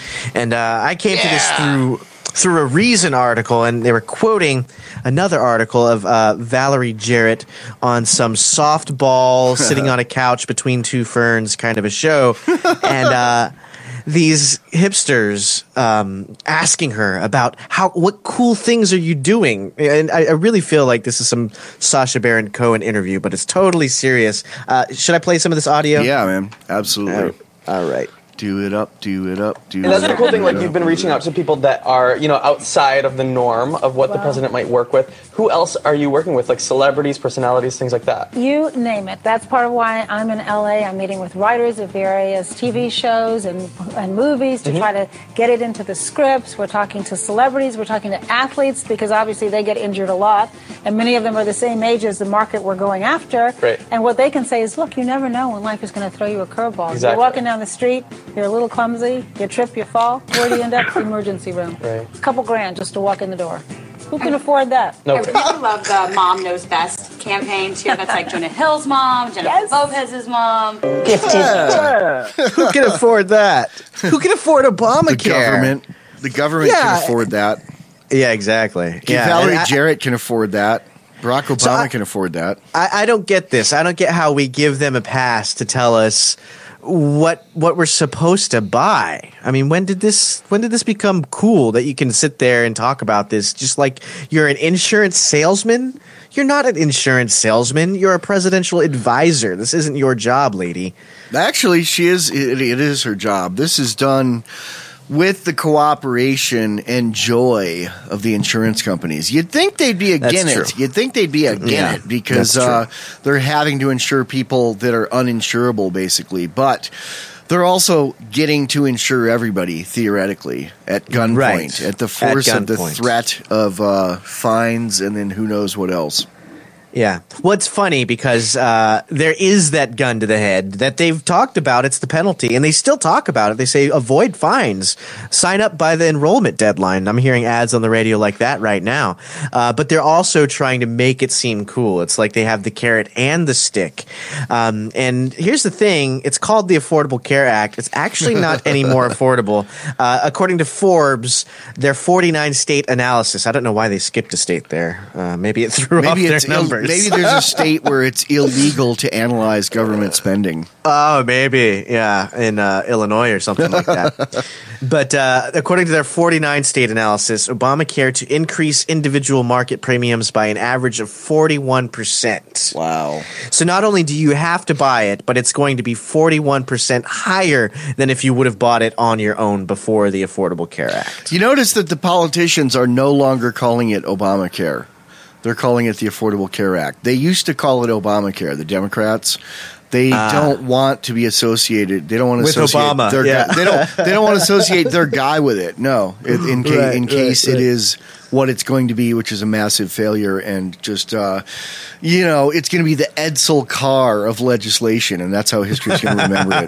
And uh, I came yeah. to this through through a Reason article, and they were quoting another article of uh, Valerie Jarrett on some softball sitting on a couch between two ferns kind of a show. And uh, these hipsters um, asking her about how what cool things are you doing? And I, I really feel like this is some Sacha Baron Cohen interview, but it's totally serious. Uh, should I play some of this audio? Yeah, man. Absolutely. Uh, all right. Do it up, do it up, do it up. And that's up, the cool thing, like up. You've been reaching out to people that are, you know, outside of the norm of what wow. the president might work with. Who else are you working with, like celebrities, personalities, things like that? You name it. That's part of why I'm in L A. I'm meeting with writers of various T V shows and, and movies to mm-hmm. try to get it into the scripts. We're talking to celebrities. We're talking to athletes because obviously they get injured a lot. And many of them are the same age as the market we're going after. Right. And what they can say is, look, you never know when life is going to throw you a curveball. Exactly. You're walking down the street. You're a little clumsy, you trip, you fall, where do you end up? Emergency room. Right. A couple grand just to walk in the door. Who can afford that? No. I really love the Mom Knows Best campaign, too. That's like Jonah Hill's mom, Jennifer yes. Lopez's mom. Gifted. Yeah. Who can afford that? Who can afford Obamacare? The government. The government yeah. can afford that. Yeah, exactly. Yeah. Valerie I, Jarrett can afford that. Barack Obama so I, can afford that. I, I don't get this. I don't get how we give them a pass to tell us what what we're supposed to buy. I mean, when did this when did this become cool that you can sit there and talk about this just like you're an insurance salesman? You're not an insurance salesman. You're a presidential advisor. This isn't your job, lady. Actually, she is. It, it is her job. This is done with the cooperation and joy of the insurance companies. You'd think they'd be against it. You'd think they'd be against yeah, it because uh, they're having to insure people that are uninsurable, basically. But they're also getting to insure everybody, theoretically, at gunpoint, right. at the force of the threat of uh, fines and then who knows what else. Yeah. Well, it's funny because uh, there is that gun to the head that they've talked about. It's the penalty, and they still talk about it. They say avoid fines, sign up by the enrollment deadline. I'm hearing ads on the radio like that right now. Uh, but they're also trying to make it seem cool. It's like they have the carrot and the stick. Um, and here's the thing. It's called the Affordable Care Act. It's actually not any more affordable. Uh, according to Forbes, their forty-nine state analysis. I don't know why they skipped a state there. Uh, maybe it threw maybe off their numbers. Maybe there's a state where it's illegal to analyze government spending. Oh, maybe. Yeah, in uh, Illinois or something like that. But uh, according to their forty-nine state analysis, Obamacare to increase individual market premiums by an average of forty-one percent. Wow. So not only do you have to buy it, but it's going to be forty-one percent higher than if you would have bought it on your own before the Affordable Care Act. You notice that the politicians are no longer calling it Obamacare. They're calling it the Affordable Care Act. They used to call it Obamacare, the Democrats. They uh, don't want to be associated. They don't want to with associate Obama. Their yeah. guy, they don't. They don't want to associate their guy with it. No, in, in, ca- right, in case right, right. it is what it's going to be, which is a massive failure, and just uh, you know, it's going to be the Edsel Carr of legislation, and that's how history's going to remember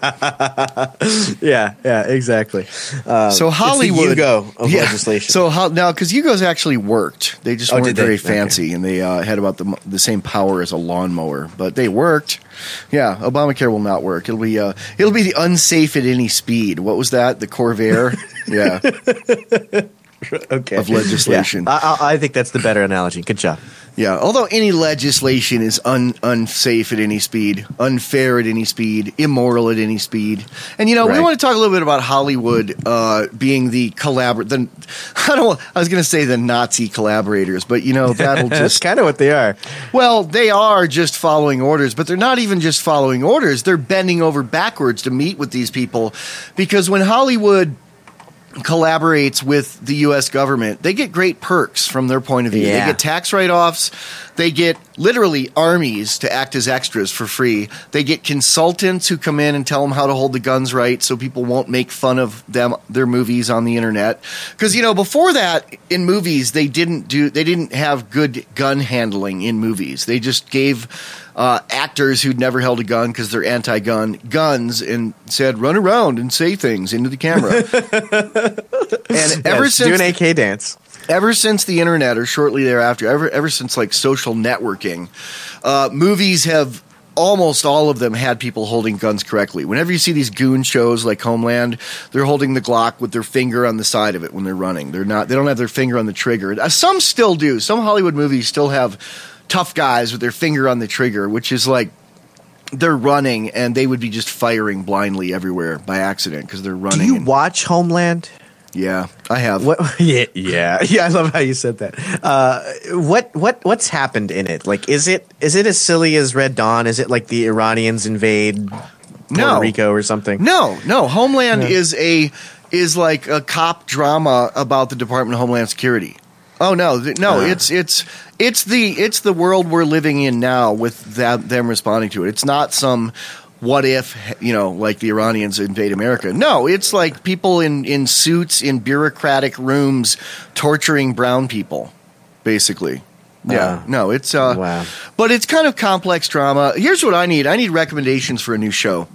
it. yeah, yeah, exactly. Um, so Hollywood, it's the Yugo of yeah, legislation. So how, now, because Yugos actually worked, they just oh, weren't they? very fancy, okay. and they uh, had about the the same power as a lawnmower, but they worked. Yeah, Obamacare will not work. It'll be uh, it'll be the unsafe at any speed. What was that? The Corvair? Yeah. Okay. Of legislation. Yeah. I, I think that's the better analogy. Good job. Yeah, although any legislation is un, unsafe at any speed, unfair at any speed, immoral at any speed. And, you know, right. we want to talk a little bit about Hollywood uh, being the collabor- the I don't I was going to say the Nazi collaborators, but, you know, that'll just... That's kind of what they are. Well, they are just following orders, but they're not even just following orders. They're bending over backwards to meet with these people because when Hollywood collaborates with the U S government, they get great perks from their point of view. Yeah. They get tax write-offs. They get literally armies to act as extras for free. They get consultants who come in and tell them how to hold the guns right so people won't make fun of them their movies on the internet. Because, you know, before that, in movies, they didn't do they didn't have good gun handling in movies. They just gave uh, actors who'd never held a gun because they're anti-gun guns and said, run around and say things into the camera. And ever yes, since do an A K dance. Ever since the internet, or shortly thereafter, ever ever since like social networking, uh, movies have almost all of them had people holding guns correctly. Whenever you see these goon shows like Homeland, they're holding the Glock with their finger on the side of it when they're running. They're not. They don't have their finger on the trigger. Uh, Some still do. Some Hollywood movies still have tough guys with their finger on the trigger, which is like they're running and they would be just firing blindly everywhere by accident because they're running. Do you and, watch Homeland? Yeah, I have. What? Yeah, yeah, yeah. I love how you said that. Uh, what? What? What's happened in it? Like, is it is it as silly as Red Dawn? Is it like the Iranians invade Puerto No. Rico or something? No, no. Homeland Yeah. is a is like a cop drama about the Department of Homeland Security. Oh no, th- no. Uh. It's it's it's the it's the world we're living in now with that, them responding to it. It's not some what if, you know, like the Iranians invade America. No, it's like people in, in suits in bureaucratic rooms torturing brown people, basically. Yeah, Uh, no, it's uh, wow. but it's kind of complex drama. Here's what I need: I need recommendations for a new show.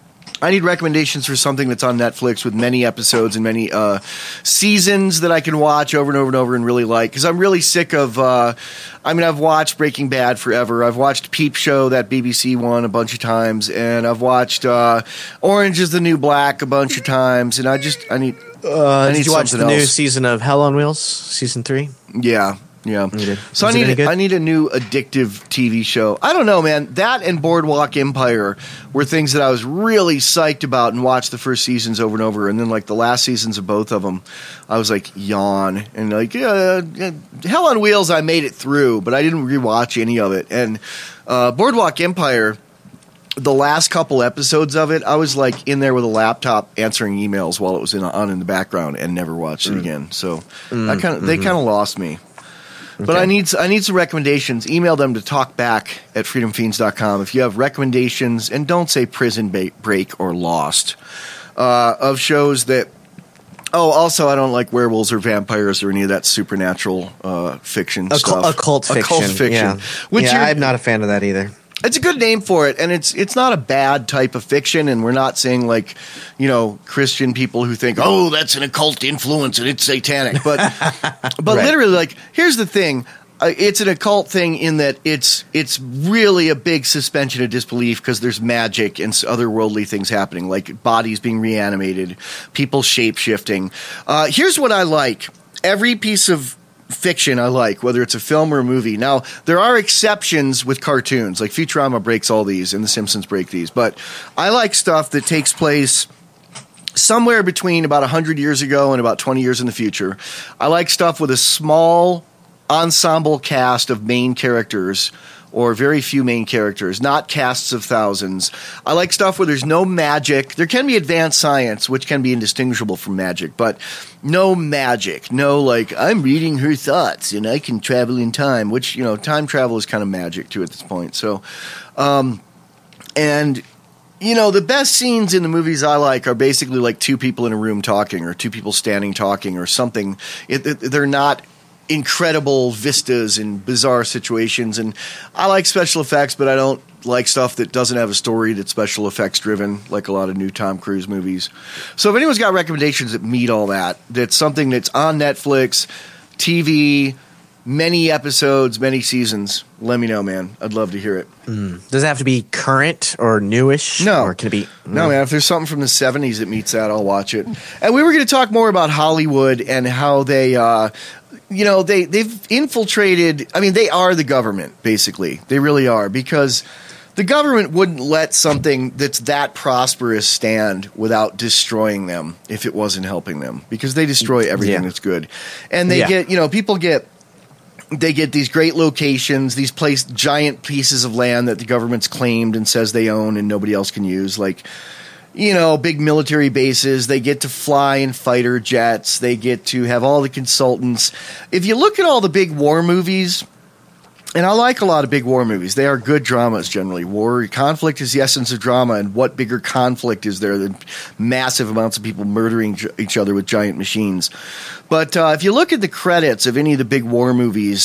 I need recommendations for something that's on Netflix with many episodes and many uh, seasons that I can watch over and over and over and really like. Because I'm really sick of. Uh, I mean, I've watched Breaking Bad forever. I've watched Peep Show, that B B C one, a bunch of times, and I've watched uh, Orange Is the New Black a bunch of times. And I just I need. Uh, I need did you watch the something new else. season of Hell on Wheels, season three? Yeah. Yeah. did. So I Was it any need good? I need a new addictive T V show. I don't know, man. That and Boardwalk Empire were things that I was really psyched about and watched the first seasons over and over. And then like the last seasons of both of them, I was like yawn and like uh, Hell on Wheels. I made it through, but I didn't rewatch any of it. And uh, Boardwalk Empire, the last couple episodes of it, I was like in there with a laptop answering emails while it was in, on in the background and never watched it again. So I kind of they kind of lost me. But I need I need some recommendations. Email them to talkback at freedom fiends dot com if you have recommendations, and don't say Prison ba- Break or Lost, uh, of shows that. Oh, also, I don't like werewolves or vampires or any of that supernatural uh, fiction Occult, stuff. occult fiction. Occult fiction. Yeah, Which yeah you're- I'm not a fan of that either. It's a good name for it, and it's it's not a bad type of fiction, and we're not saying like, you know, Christian people who think, oh, that's an occult influence and it's satanic. But but Right. literally, like, here's the thing. Uh, it's an occult thing in that it's it's really a big suspension of disbelief because there's magic and s- otherworldly things happening, like bodies being reanimated, people shape-shifting. Uh, here's what I like. Every piece of fiction I like, whether it's a film or a movie. Now, there are exceptions with cartoons, like Futurama breaks all these and The Simpsons break these, but I like stuff that takes place somewhere between about one hundred years ago and about twenty years in the future. I like stuff with a small ensemble cast of main characters or very few main characters, not casts of thousands. I like stuff where there's no magic. There can be advanced science, which can be indistinguishable from magic, but no magic. No, like, I'm reading her thoughts and I can travel in time, which, you know, time travel is kind of magic too at this point. So, um, and, you know, the best scenes in the movies I like are basically like two people in a room talking or two people standing talking or something. It, it, they're not incredible vistas and bizarre situations, and I like special effects, but I don't like stuff that doesn't have a story that's special effects driven, like a lot of new Tom Cruise movies. So if anyone's got recommendations that meet all that, that's something that's on Netflix, T V, many episodes, many seasons, let me know, man. I'd love to hear it. Mm. Does it have to be current or newish? No. Or can it be? No, man, if there's something from the seventies that meets that, I'll watch it. And we were going to talk more about Hollywood and how they, uh, you know, they, they've infiltrated. I mean, they are the government, basically. They really are, because the government wouldn't let something that's that prosperous stand without destroying them if it wasn't helping them, because they destroy everything Yeah. that's good. And they Yeah. get, you know, people get. They get these great locations, these place giant pieces of land that the government's claimed and says they own and nobody else can use, like, you know, big military bases. They get to fly in fighter jets. They get to have all the consultants. If you look at all the big war movies, and I like a lot of big war movies. They are good dramas generally. War, conflict is the essence of drama, and what bigger conflict is there than massive amounts of people murdering j- each other with giant machines? But uh, if you look at the credits of any of the big war movies,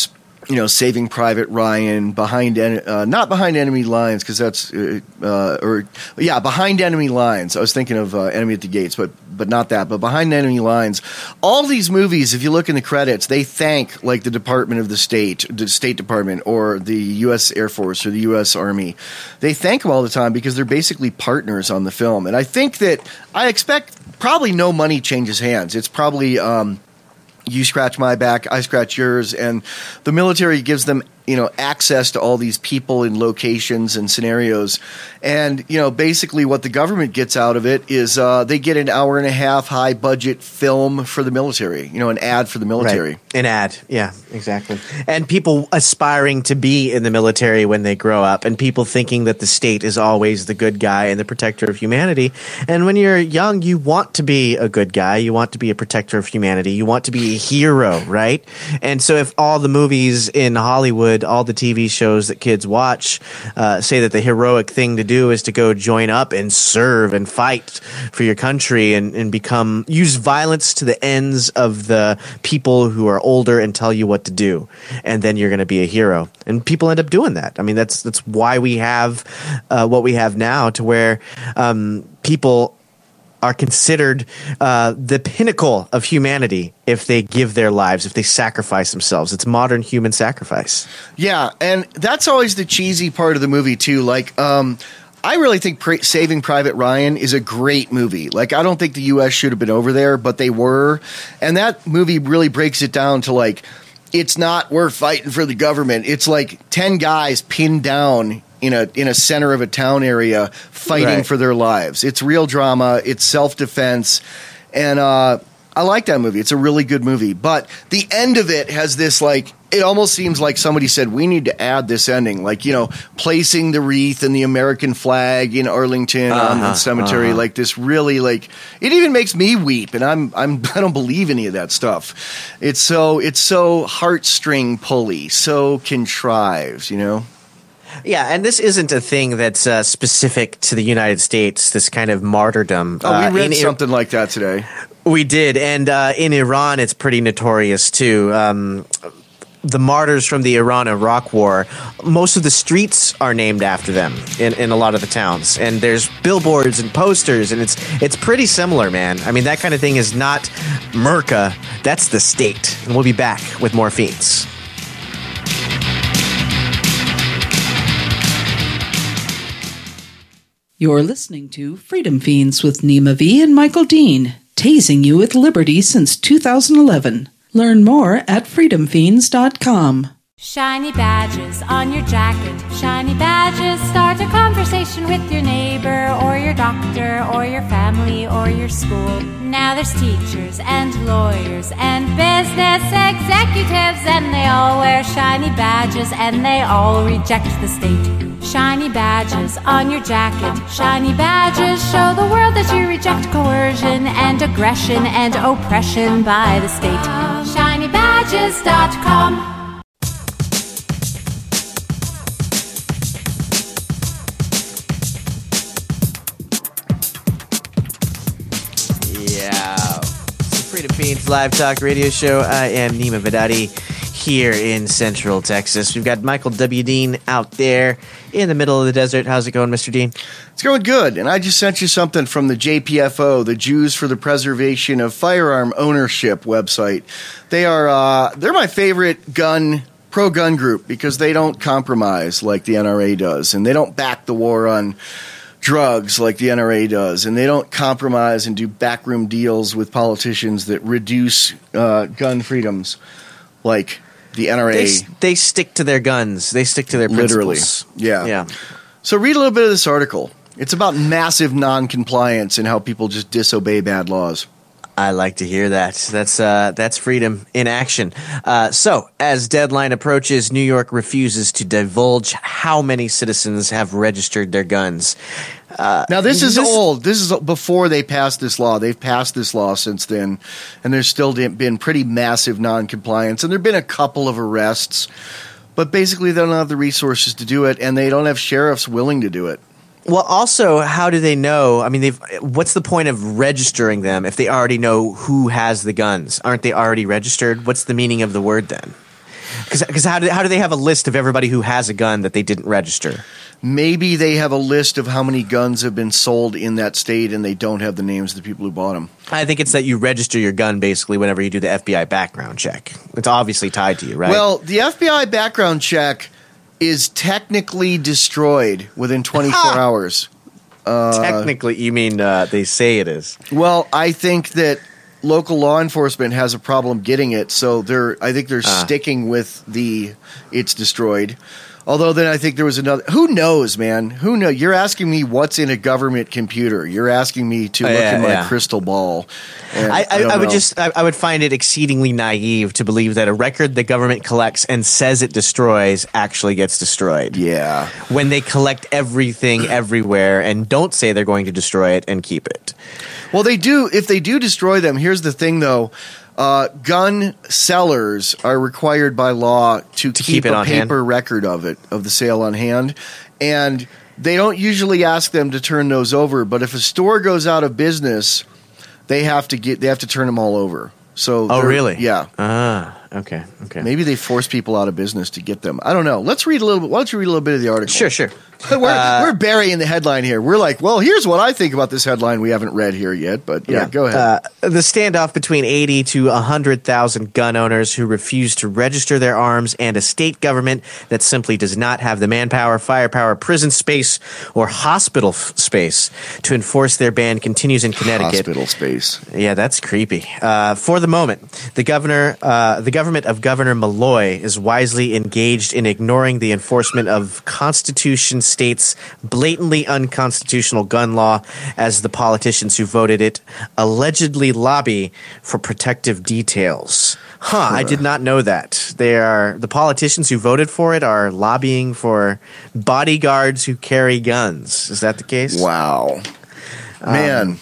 you know, Saving Private Ryan, behind en- uh, not Behind Enemy Lines, because that's uh, uh, or yeah, Behind Enemy Lines. I was thinking of uh, Enemy at the Gates, but but not that. But Behind Enemy Lines. All these movies, if you look in the credits, they thank like the Department of the State, the State Department, or the U S Air Force or the U S Army. They thank them all the time because they're basically partners on the film. And I think that I expect probably no money changes hands. It's probably um, you scratch my back, I scratch yours, and the military gives them, you know, access to all these people and locations and scenarios. And, you know, basically what the government gets out of it is uh, they get an hour and a half high budget film for the military, you know, an ad for the military. Right. An ad. Yeah, exactly. And people aspiring to be in the military when they grow up, and people thinking that the state is always the good guy and the protector of humanity. And when you're young, you want to be a good guy. You want to be a protector of humanity. You want to be a hero, right? And so if all the movies in Hollywood, all the T V shows that kids watch uh, say that the heroic thing to do is to go join up and serve and fight for your country and, and become use violence to the ends of the people who are older and tell you what to do, and then you're going to be a hero. And people end up doing that. I mean, that's that's why we have uh, what we have now, to where um, people are considered uh, the pinnacle of humanity if they give their lives, if they sacrifice themselves. It's modern human sacrifice. Yeah, and that's always the cheesy part of the movie, too. Like, um, I really think Pra- Saving Private Ryan is a great movie. Like, I don't think the U S should have been over there, but they were. And that movie really breaks it down to, like, it's not we're fighting for the government. It's like ten guys pinned down in a in a center of a town area fighting Right. for their lives. It's real drama. It's self-defense. And uh, I like that movie. It's a really good movie. But the end of it has this, like, it almost seems like somebody said, we need to add this ending. Like, you know, placing the wreath and the American flag in Arlington on the Uh-huh, cemetery. uh-huh. Like this really, like, it even makes me weep. And I'm, I'm, I don't believe any of that stuff. It's so, it's so heartstring pulley, so contrived, you know? Yeah, and this isn't a thing that's uh, specific to the United States, this kind of martyrdom. Oh, we Uh, read in- something like that today. We did, and uh, in Iran, it's pretty notorious too. Um, the martyrs from the Iran-Iraq War, most of the streets are named after them in, in a lot of the towns, and there's billboards and posters, and it's it's pretty similar, man. I mean, that kind of thing is not Merca, that's the state. And we'll be back with more Fiends. You're listening to Freedom Fiends with Nima V and Michael Dean, tasing you with liberty since two thousand eleven. Learn more at freedom fiends dot com. Shiny badges on your jacket. Shiny badges start a conversation with your neighbor or your doctor or your family or your school. Now there's teachers and lawyers and business executives, and they all wear shiny badges and they all reject the state. Shiny badges on your jacket. Shiny badges show the world that you reject coercion and aggression and oppression by the state. shiny badges dot com. Yeah. It's the Freedom Fiends live talk radio show. I am Nima Vedati here in Central Texas. We've got Michael W. Dean out there in the middle of the desert. How's it going, Mister Dean? It's going good, and I just sent you something from the J P F O, the Jews for the Preservation of Firearm Ownership website. They are uh, they're my favorite gun pro-gun group because they don't compromise like the N R A does, and they don't back the war on drugs like the N R A does, and they don't compromise and do backroom deals with politicians that reduce uh, gun freedoms like the N R A. They, they stick to their guns. They stick to their Literally. principles. Yeah. Yeah. So read a little bit of this article. It's about massive non-compliance and how people just disobey bad laws. I like to hear that. That's uh, that's freedom in action. Uh, so, as deadline approaches, New York refuses to divulge how many citizens have registered their guns. Uh, Now, this is this- old. This is before they passed this law. They've passed this law since then, and there's still been pretty massive non-compliance. And there have been a couple of arrests, but basically they don't have the resources to do it, and they don't have sheriffs willing to do it. Well, also, how do they know? I mean, they've. What's the point of registering them if they already know who has the guns? Aren't they already registered? What's the meaning of the word then? Because how do, how do they have a list of everybody who has a gun that they didn't register? Maybe they have a list of how many guns have been sold in that state and they don't have the names of the people who bought them. I think it's that you register your gun basically whenever you do the F B I background check. It's obviously tied to you, right? Well, the F B I background check is technically destroyed within twenty-four Ha! hours. Uh, Technically, you mean uh, they say it is. Well, I think that local law enforcement has a problem getting it, so they're. I think they're Ah. sticking with the it's destroyed. Although then I think there was another. Who knows, man? Who knows? You're asking me what's in a government computer. You're asking me to Oh, look yeah, in my yeah. crystal ball. And I, I, don't I would know. just, I, I would find it exceedingly naive to believe that a record the government collects and says it destroys actually gets destroyed. Yeah. When they collect everything everywhere and don't say they're going to destroy it and keep it. Well, they do. If they do destroy them, here's the thing, though. Uh, gun sellers are required by law to, To keep, keep it a on hand? paper record of it, of the sale on hand. And they don't usually ask them to turn those over. But if a store goes out of business, they have to get they have to turn them all over. So Oh, they're- really? Yeah. Ah, okay, okay. Maybe they force people out of business to get them. I don't know. Let's read a little bit. Why don't you read a little bit of the article? Sure, sure. we're, Uh, we're burying the headline here. We're like, well, here's what I think about this headline we haven't read here yet. But yeah, go ahead. Uh, the standoff between eighty to one hundred thousand gun owners who refuse to register their arms and a state government that simply does not have the manpower, firepower, prison space, or hospital f- space to enforce their ban continues in Connecticut. Hospital space. Yeah, that's creepy. Uh, for the moment, the governor, uh, the government of Governor Malloy is wisely engaged in ignoring the enforcement of Constitution state's blatantly unconstitutional gun law as the politicians who voted it allegedly lobby for protective details. Huh, I did not know that. They are the politicians who voted for it are lobbying for bodyguards who carry guns. Is that the case? Wow. Man.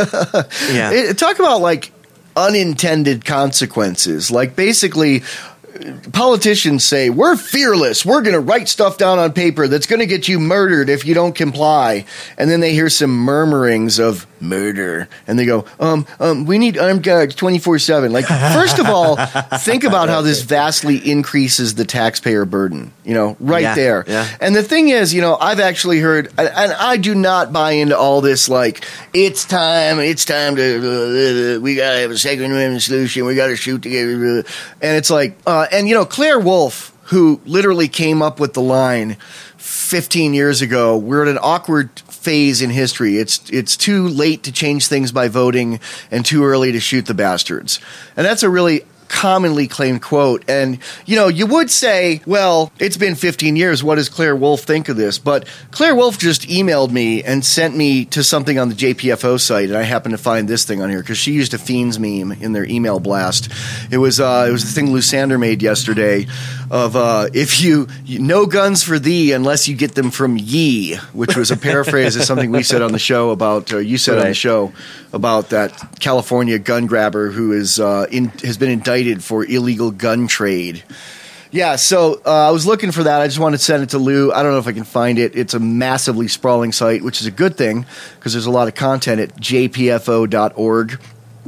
Yeah. It- talk about like unintended consequences. Like basically politicians say, we're fearless. We're going to write stuff down on paper that's going to get you murdered if you don't comply. And then they hear some murmurings of murder. And they go, um, um, we need armed guards twenty-four seven. Like, first of all, think about how this vastly increases the taxpayer burden, you know, right Yeah, there. yeah. And the thing is, you know, I've actually heard, and and I do not buy into all this, like, it's time, it's time to, uh, we got to have a Second Amendment solution, we got to shoot together. And it's like, uh, and, you know, Claire Wolf, who literally came up with the line fifteen years ago, we're at an awkward phase in history. It's it's too late to change things by voting and too early to shoot the bastards. And that's a really commonly claimed quote. And, you know, you would say, well, it's been fifteen years. What does Claire Wolf think of this? But Claire Wolf just emailed me and sent me to something on the J P F O site. And I happened to find this thing on here because she used a Fiends meme in their email blast. It was uh, it was the thing Lusander made yesterday of uh, if you, you no guns for thee unless you get them from ye, which was a paraphrase of something we said on the show about, or you said on the Right. show about that California gun grabber who is uh, in, has been indicted for illegal gun trade. Yeah, so uh, I was looking for that. I just wanted to send it to Lou. I don't know if I can find it. It's a massively sprawling site, which is a good thing because there's a lot of content at j p f o dot org.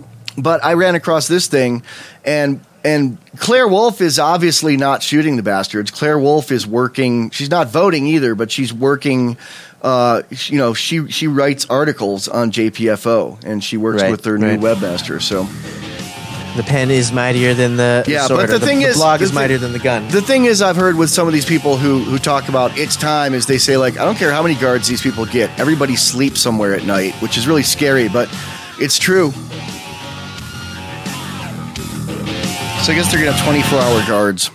But I ran across this thing, and and Claire Wolf is obviously not shooting the bastards. Claire Wolf is working. She's not voting either, but she's working. Uh, you know, she she writes articles on J P F O, and she works Right, with their new right. webmaster. So The pen is mightier than the Yeah, sword, but or the thing the is- blog the is thi- mightier than the gun. the thing is, I've heard with some of these people who who talk about it's time, is they say like, I don't care how many guards these people get, everybody sleeps somewhere at night, which is really scary, but it's true. So I guess they're gonna have twenty-four hour guards.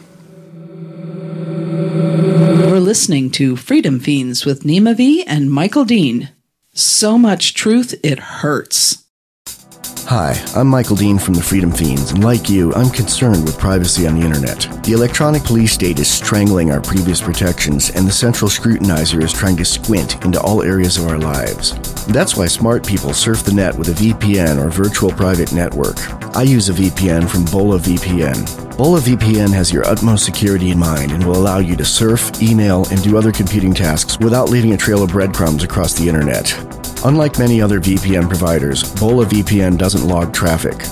You're listening to Freedom Fiends with Nima V and Michael Dean. So much truth, it hurts. Hi, I'm Michael Dean from the Freedom Fiends, and like you, I'm concerned with privacy on the internet. The electronic police state is strangling our previous protections, and the central scrutinizer is trying to squint into all areas of our lives. That's why smart people surf the net with a V P N or virtual private network. I use a V P N from Bola V P N. Bola V P N has your utmost security in mind and will allow you to surf, email, and do other computing tasks without leaving a trail of breadcrumbs across the internet. Unlike many other V P N providers, Bola V P N doesn't log traffic.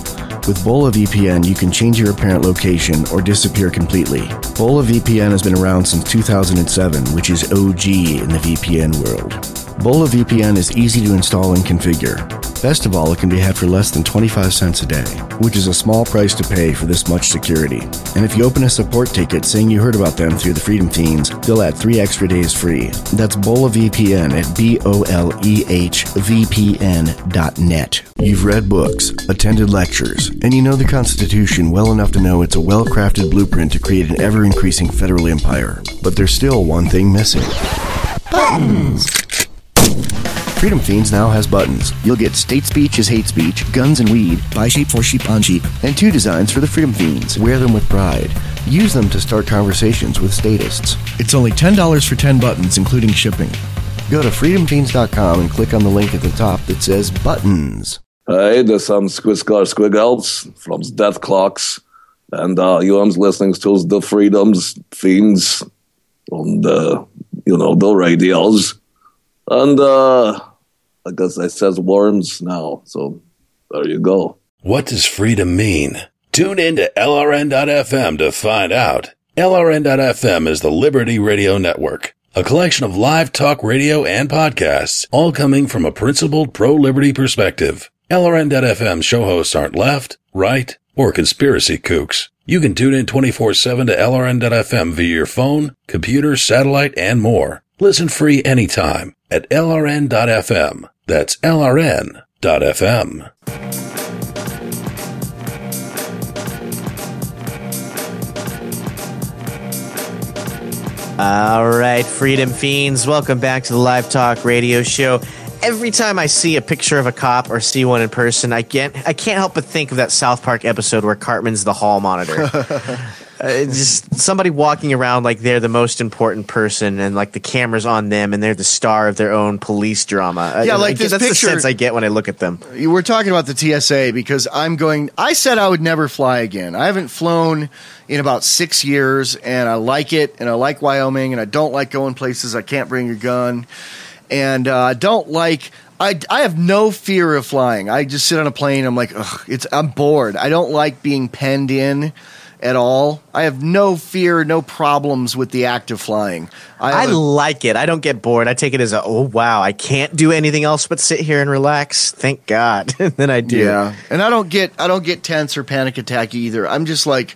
With Bola V P N, you can change your apparent location or disappear completely. Bola V P N has been around since two thousand seven, which is O G in the V P N world. Bola V P N is easy to install and configure. Best of all, it can be had for less than twenty-five cents a day, which is a small price to pay for this much security. And if you open a support ticket saying you heard about them through the Freedom Fiends, they'll add three extra days free. That's Bola V P N at B O L E H V P N dot net. You've read books, attended lectures, and you know the Constitution well enough to know it's a well-crafted blueprint to create an ever-increasing federal empire. But there's still one thing missing. Buttons! Freedom Fiends now has buttons. You'll get state speech is hate speech, guns and weed, buy sheep for sheep on sheep, and two designs for the Freedom Fiends. Wear them with pride. Use them to start conversations with statists. It's only ten dollars for ten buttons, including shipping. Go to freedom fiends dot com and click on the link at the top that says buttons. Hey, there's some Squiscar Squiggles from Death Clocks, and uh, you are listening to the Freedom's Fiends on the, you know, the radios. And, uh... I guess I says worms now, so there you go. What does freedom mean? Tune in to L R N dot F M to find out. L R N dot F M is the Liberty Radio Network, a collection of live talk radio and podcasts, all coming from a principled pro-liberty perspective. L R N dot F M show hosts aren't left, right, or conspiracy kooks. You can tune in twenty-four seven to L R N dot F M via your phone, computer, satellite, and more. Listen free anytime at L R N dot F M. That's L R N dot F M. All right, Freedom Fiends, welcome back to the Live Talk Radio Show. Every time I see a picture of a cop or see one in person, I can't, I can't help but think of that South Park episode where Cartman's the hall monitor. Uh, just somebody walking around like they're the most important person, and like the camera's on them, and they're the star of their own police drama. Yeah, uh, like I, this that's picture. the sense I get when I look at them. You were talking about the T S A because I'm going. I said I would never fly again. I haven't flown in about six years, and I like it, and I like Wyoming, and I don't like going places I can't bring a gun, and uh, I don't like. I, I have no fear of flying. I just sit on a plane. I'm like, ugh, it's. I'm bored. I don't like being penned in at all. I have no fear, no problems with the act of flying. I, I like it. I don't get bored. I take it as a, oh, wow, I can't do anything else but sit here and relax. Thank God. Then I do. Yeah. And I don't get I don't get tense or panic attack either. I'm just like,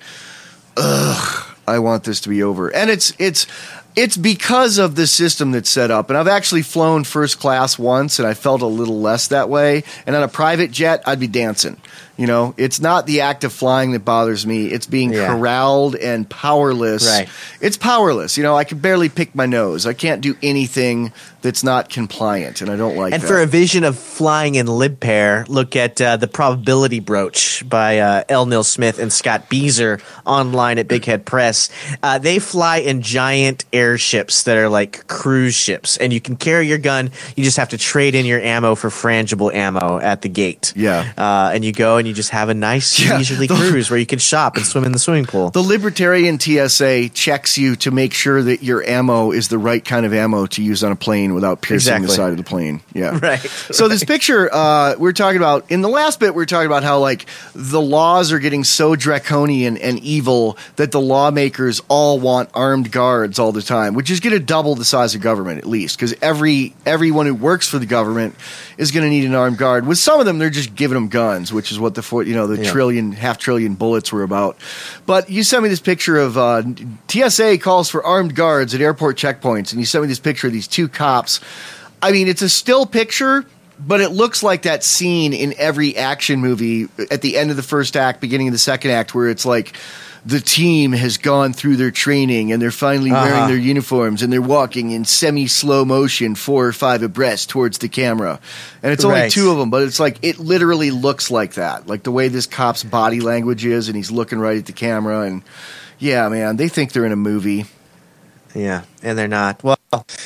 ugh, I want this to be over. And it's it's it's because of the system that's set up. And I've actually flown first class once, and I felt a little less that way. And on a private jet, I'd be dancing. You know, it's not the act of flying that bothers me. It's being yeah. corralled and powerless. Right. It's powerless. You know, I can barely pick my nose. I can't do anything that's not compliant, and I don't like and that. And for a vision of flying in LibPair, look at uh, The Probability Brooch by uh, L. Neil Smith and Scott Beazer online at Big Head Press. Uh, they fly in giant airships that are like cruise ships, and you can carry your gun. You just have to trade in your ammo for frangible ammo at the gate. Yeah. Uh, and you go and you just have a nice yeah, leisurely the, cruise where you can shop and swim in the swimming pool. The Libertarian T S A checks you to make sure that your ammo is the right kind of ammo to use on a plane without piercing exactly. the side of the plane. Yeah. Right. So this picture, uh, we're talking about, in the last bit, we we're talking about how like the laws are getting so draconian and evil that the lawmakers all want armed guards all the time, which is going to double the size of government at least, because every everyone who works for the government is going to need an armed guard. With some of them, they're just giving them guns, which is what the you know the yeah. trillion, half trillion bullets were about. But you sent me this picture of uh, T S A calls for armed guards at airport checkpoints, and you sent me this picture of these two cops. I mean, it's a still picture, but it looks like that scene in every action movie at the end of the first act, beginning of the second act, where it's like the team has gone through their training and they're finally uh-huh. wearing their uniforms and they're walking in semi-slow motion, four or five abreast towards the camera. And it's only right. two of them, but it's like it literally looks like that, like the way this cop's body language is, and he's looking right at the camera. And yeah, man, they think they're in a movie. Yeah, and they're not. Well,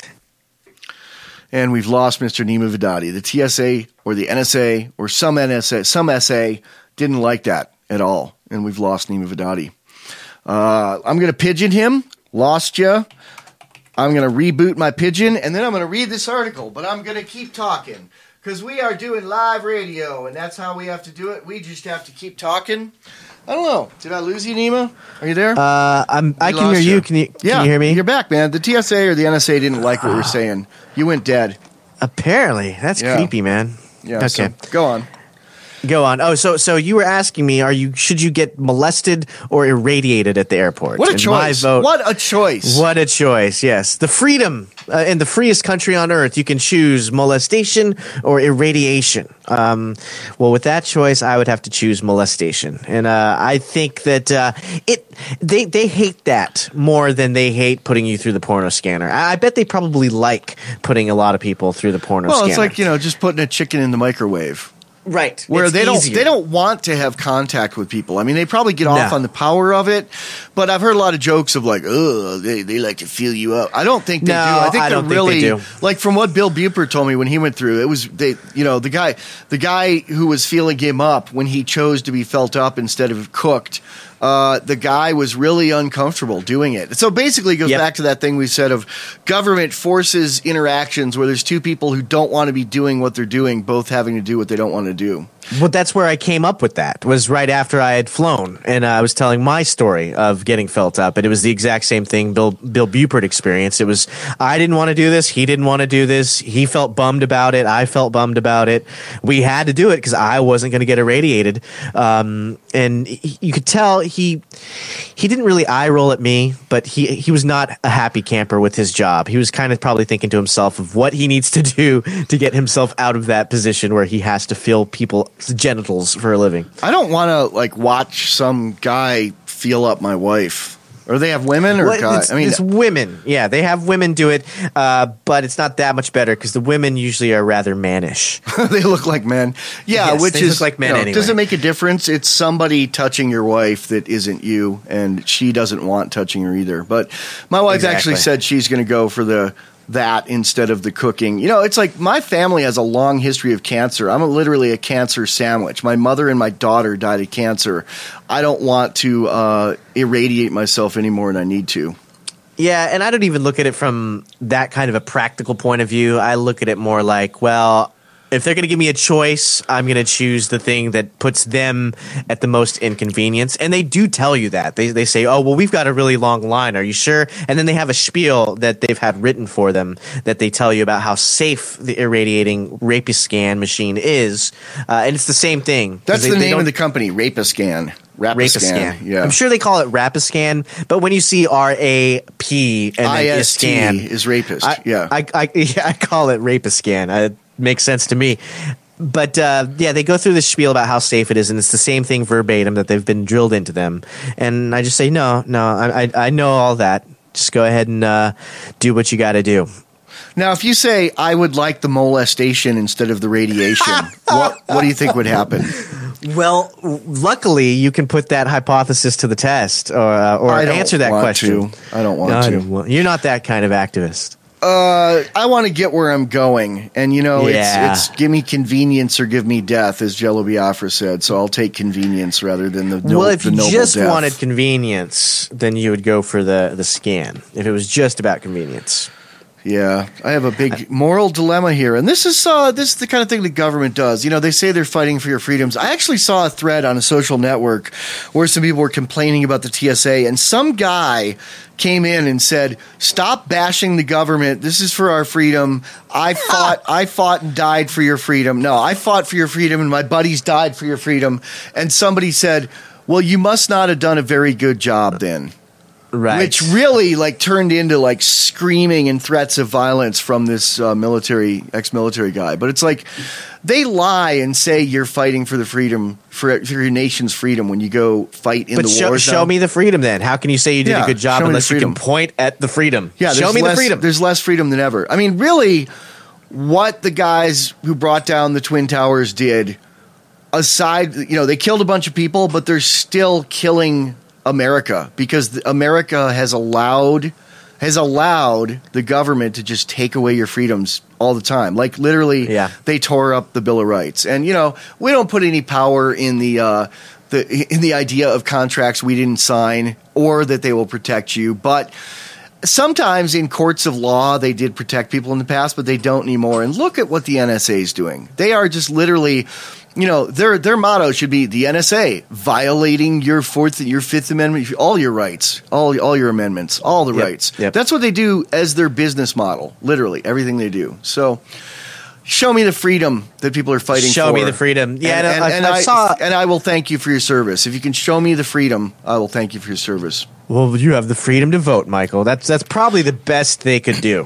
and we've lost Mister Nima Vedadi. The T S A or the N S A or some N S A, some S A didn't like that at all, and we've lost Nima Vedadi. Uh, I'm going to pigeon him. Lost you. I'm going to reboot my pigeon, and then I'm going to read this article, but I'm going to keep talking Because we are doing live radio, and that's how we have to do it. We just have to keep talking. I don't know. Did I lose you, Nima? Are you there? Uh, I'm. I can hear you. Can you? Can yeah, you hear me? You're back, man. The T S A or the N S A didn't like what we were saying. You went dead. Apparently, that's Yeah. creepy, man. Yeah. Okay. So go on. Go on. Oh, so so you were asking me, are you should you get molested or irradiated at the airport? What a And choice. My vote, What a choice. What a choice. Yes, the freedom uh, in the freest country on earth, you can choose molestation or irradiation. Um, well, with that choice, I would have to choose molestation, and uh, I think that uh, it they they hate that more than they hate putting you through the porno scanner. I, I bet they probably like putting a lot of people through the porno Well, scanner. it's like, you know, just putting a chicken in the microwave. Right. Where It's they don't easier. they don't want to have contact with people. I mean, they probably get off No. on the power of it, but I've heard a lot of jokes of like, oh, they, they like to feel you up. I don't think they No, do. I think I they're don't think really they do. like from what Bill Buper told me when he went through. It was they, you know, the guy the guy who was feeling him up when he chose to be felt up instead of cooked. Uh, the guy was really uncomfortable doing it. So basically, it goes Yep. back to that thing we said of government forces interactions where there's two people who don't want to be doing what they're doing, both having to do what they don't want to do. Well, that's where I came up with that. Was right after I had flown, and uh, I was telling my story of getting felt up, and it was the exact same thing Bill Bill Bupert experienced. It was I didn't want to do this, he didn't want to do this, he felt bummed about it, I felt bummed about it. We had to do it because I wasn't going to get irradiated, um, and he, you could tell he he didn't really eye roll at me, but he he was not a happy camper with his job. He was kind of probably thinking to himself of what he needs to do to get himself out of that position where he has to feel people genitals for a living. I don't want to like watch some guy feel up my wife. Or they have women or Well, guys? it's, I mean, it's women. Yeah, they have women do it, uh, but it's not that much better because the women usually are rather mannish. they look like men. Yeah, Yes, which they is look like men you know, anyway. Does it make a difference? It's somebody touching your wife that isn't you, and she doesn't want touching her either. But my wife Exactly. actually said she's going to go for the that instead of the cooking. You know, it's like my family has a long history of cancer. I'm a, literally a cancer sandwich. My mother and my daughter died of cancer. I don't want to uh, irradiate myself anymore than I need to. Yeah, and I don't even look at it from that kind of a practical point of view. I look at it more like, well, if they're going to give me a choice, I'm going to choose the thing that puts them at the most inconvenience. And they do tell you that. They they say, oh, well, we've got a really long line. Are you sure? And then they have a spiel that they've had written for them that they tell you about how safe the irradiating Rapiscan machine is. Uh, and it's the same thing. That's They- the they name don't- of the company, Rapiscan. Rapiscan. Rapiscan. Yeah. I'm sure they call it Rapiscan, but when you see R A P and then I S T Iscan, is rapist. I, yeah. I, I, yeah, I call it Rapiscan. Uh, It makes sense to me. But uh, yeah, they go through this spiel about how safe it is, and it's the same thing verbatim that they've been drilled into them. And I just say, no, no, I, I, I know all that. Just go ahead and uh, do what you got to do. Now, if you say I would like the molestation instead of the radiation, what what do you think would happen? Well, luckily, you can put that hypothesis to the test, or uh, or I don't answer that want question. to. I don't want No, I to. don't want- You're not that kind of activist. Uh, I want to get where I'm going, and you know, Yeah. it's it's give me convenience or give me death, as Jello Biafra said. So I'll take convenience rather than the no, well, if the you noble just death. wanted convenience, then you would go for the the scan. If it was just about convenience. Yeah, I have a big moral dilemma here, and this is uh, this is the kind of thing the government does. You know, they say they're fighting for your freedoms. I actually saw a thread on a social network where some people were complaining about the T S A, and some guy came in and said, "Stop bashing the government. This is for our freedom. I fought, I fought and died for your freedom. No, I fought for your freedom, and my buddies died for your freedom." And somebody said, "Well, you must not have done a very good job then." Right. Which really like turned into like screaming and threats of violence from this uh, military ex-military guy. But it's like they lie and say you're fighting for the freedom for, for your nation's freedom when you go fight in but the show, war show zone. me the freedom then. How can you say you did Yeah, a good job show me the unless you can freedom. point at the freedom? Yeah, show there's me less, the freedom. There's less freedom than ever. I mean, really, what the guys who brought down the Twin Towers did, aside, you know, they killed a bunch of people, but they're still killing America because the, America has allowed has allowed the government to just take away your freedoms all the time. Like literally, Yeah. they tore up the Bill of Rights, and you know, we don't put any power in the uh, the in the idea of contracts we didn't sign or that they will protect you, but sometimes in courts of law, they did protect people in the past, but they don't anymore. And look at what the N S A is doing. They are just literally, you know, their their motto should be the N S A violating your fourth, your Fifth Amendment, all your rights, all all your amendments, all the Yep, rights. yep. That's what they do as their business model. Literally everything they do. So. Show me the freedom that people are fighting Show for. me the freedom. Yeah, and, no, and, I- and I I, saw- and I will thank you for your service. If you can show me the freedom, I will thank you for your service. Well, you have the freedom to vote, Michael. That's that's probably the best they could do.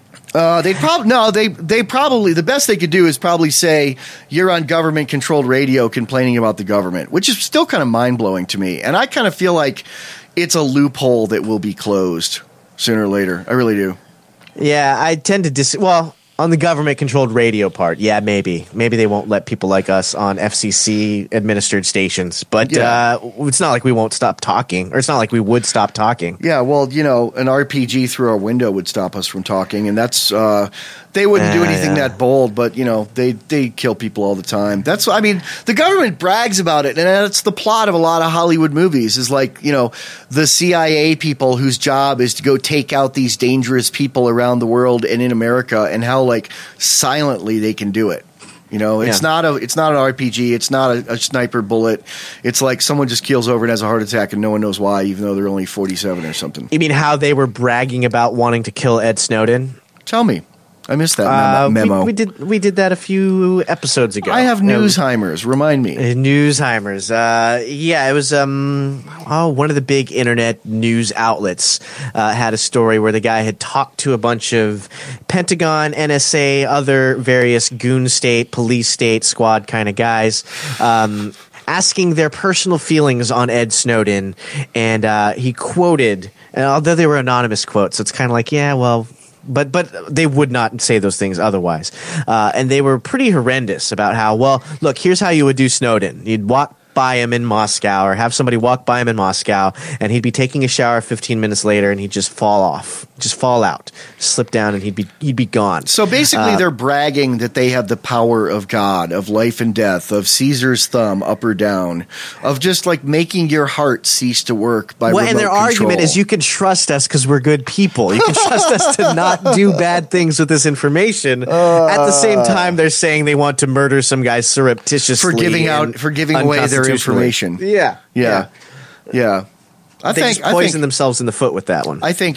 Uh, they probably no, they they probably the best they could do is probably say you're on government controlled radio complaining about the government, which is still kind of mind blowing to me. And I kind of feel like it's a loophole that will be closed sooner or later. I really do. Yeah, I tend to dis. Well, on the government-controlled radio part, yeah, maybe, maybe they won't let people like us on F C C-administered stations. But Yeah. uh, it's not like we won't stop talking, or it's not like we would stop talking. Yeah, well, you know, an R P G through our window would stop us from talking, and that's uh, they wouldn't do Uh, anything yeah. that bold, but you know, they they kill people all the time. That's I mean, the government brags about it, and that's the plot of a lot of Hollywood movies. Is like you know, the C I A people whose job is to go take out these dangerous people around the world and in America, and how like silently they can do it. You know, it's Yeah. not a it's not an R P G. It's not a, a sniper bullet. It's like someone just keels over and has a heart attack, and no one knows why, even though they're only forty-seven or something. You mean how they were bragging about wanting to kill Ed Snowden? Tell me, I missed that Uh, memo. we, we did we did that a few episodes ago. I have You know, Newsheimer's. Remind me. Uh, Newsheimer's. Uh, yeah, it was um, oh, one of the big internet news outlets uh, had a story where the guy had talked to a bunch of Pentagon, N S A, other various goon state, police state, squad kind of guys. Um, asking their personal feelings on Ed Snowden, and uh, he quoted, and although they were anonymous quotes, so it's kind of like, yeah, well, But but they would not say those things otherwise. Uh, and they were pretty horrendous about how, well, look, here's how you would do Snowden. You'd walk by him in Moscow, or have somebody walk by him in Moscow, and he'd be taking a shower fifteen minutes later, and he'd just fall off, just fall out, slip down, and he'd be he'd be gone. So basically, Uh, they're bragging that they have the power of God, of life and death, of Caesar's thumb up or down, of just like making your heart cease to work by well, remote and their control. argument is you can trust us because we're good people. You can trust us to not do bad things with this information. At the same time, they're saying they want to murder some guys surreptitiously for giving out and for giving away their unconstitutionally. information. Yeah, Yeah, yeah. I They think just I poisoned think themselves in the foot with that one. I think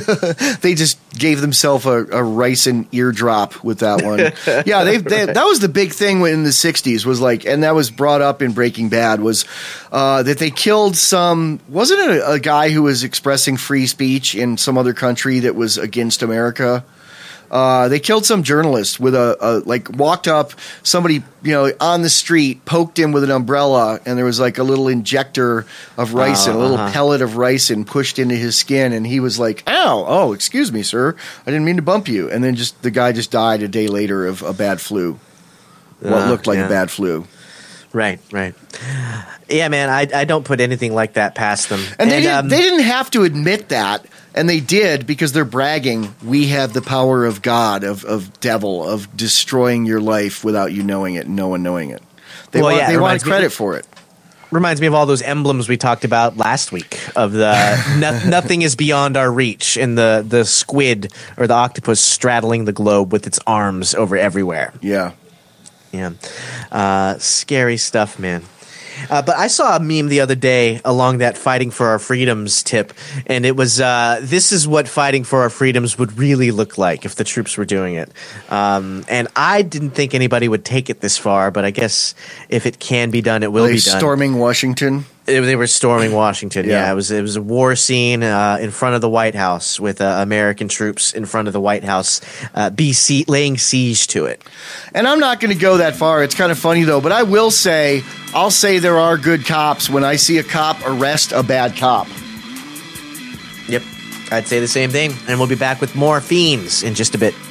they just gave themselves a, a ricin eardrop with that one. Yeah, they, they that was the big thing in the sixties was like, and that was brought up in Breaking Bad was uh, that they killed some. Wasn't it a, a guy who was expressing free speech in some other country that was against America? Uh, they killed some journalist with a, a like walked up somebody you know on the street, poked him with an umbrella, and there was like a little injector of ricin, Oh, a little uh-huh. pellet of ricin pushed into his skin, and he was like, "Ow! Oh, excuse me, sir, I didn't mean to bump you." And then just the guy just died a day later of a bad flu, what Uh, looked like yeah. a bad flu. Right, right. Yeah, man, I I don't put anything like that past them. And, they, didn't, um, they didn't have to admit that, and they did because they're bragging, we have the power of God, of, of devil, of destroying your life without you knowing it and no one knowing it. They, Well, want, yeah, they it wanted reminds me- credit for it. reminds me of all those emblems we talked about last week of the no, nothing is beyond our reach, and the the squid or the octopus straddling the globe with its arms over everywhere. Yeah. Yeah. Uh, scary stuff, man. Uh, but I saw a meme the other day along that fighting for our freedoms tip, and it was, uh, this is what fighting for our freedoms would really look like if the troops were doing it. Um, and I didn't think anybody would take it this far, but I guess if it can be done, it will Are they be done. storming Washington? It- they were storming Washington. Yeah, Yeah. it was it was a war scene uh, in front of the White House with uh, American troops in front of the White House, uh, be sie- laying siege to it. And I'm not going to go that far. It's kind of funny, though. But I will say, I'll say there are good cops when I see a cop arrest a bad cop. Yep, I'd say the same thing. And we'll be back with more Fiends in just a bit.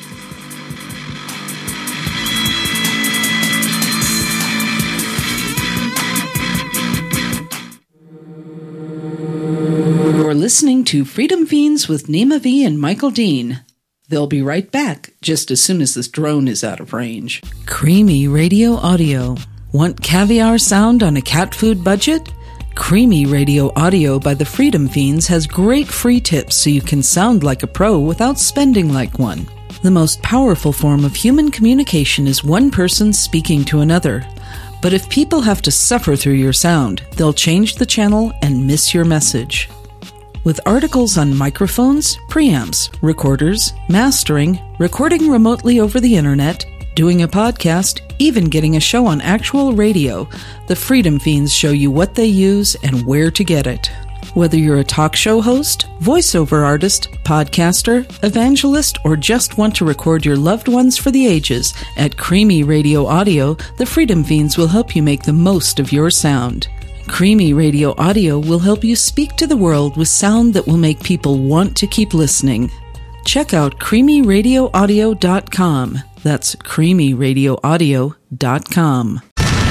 You're listening to Freedom Fiends with Nima V and Michael Dean. They'll be right back just as soon as this drone is out of range. Creamy radio audio. Want caviar sound on a cat food budget? Creamy Radio Audio by the Freedom Fiends has great free tips so you can sound like a pro without spending like one. The most powerful form of human communication is one person speaking to another. But if people have to suffer through your sound, they'll change the channel and miss your message. With articles on microphones, preamps, recorders, mastering, recording remotely over the internet, doing a podcast, even getting a show on actual radio, the Freedom Fiends show you what they use and where to get it. Whether you're a talk show host, voiceover artist, podcaster, evangelist, or just want to record your loved ones for the ages, at Creamy Radio Audio, the Freedom Fiends will help you make the most of your sound. Creamy Radio Audio will help you speak to the world with sound that will make people want to keep listening. Check out creamy radio audio dot com. That's creamy radio audio dot com.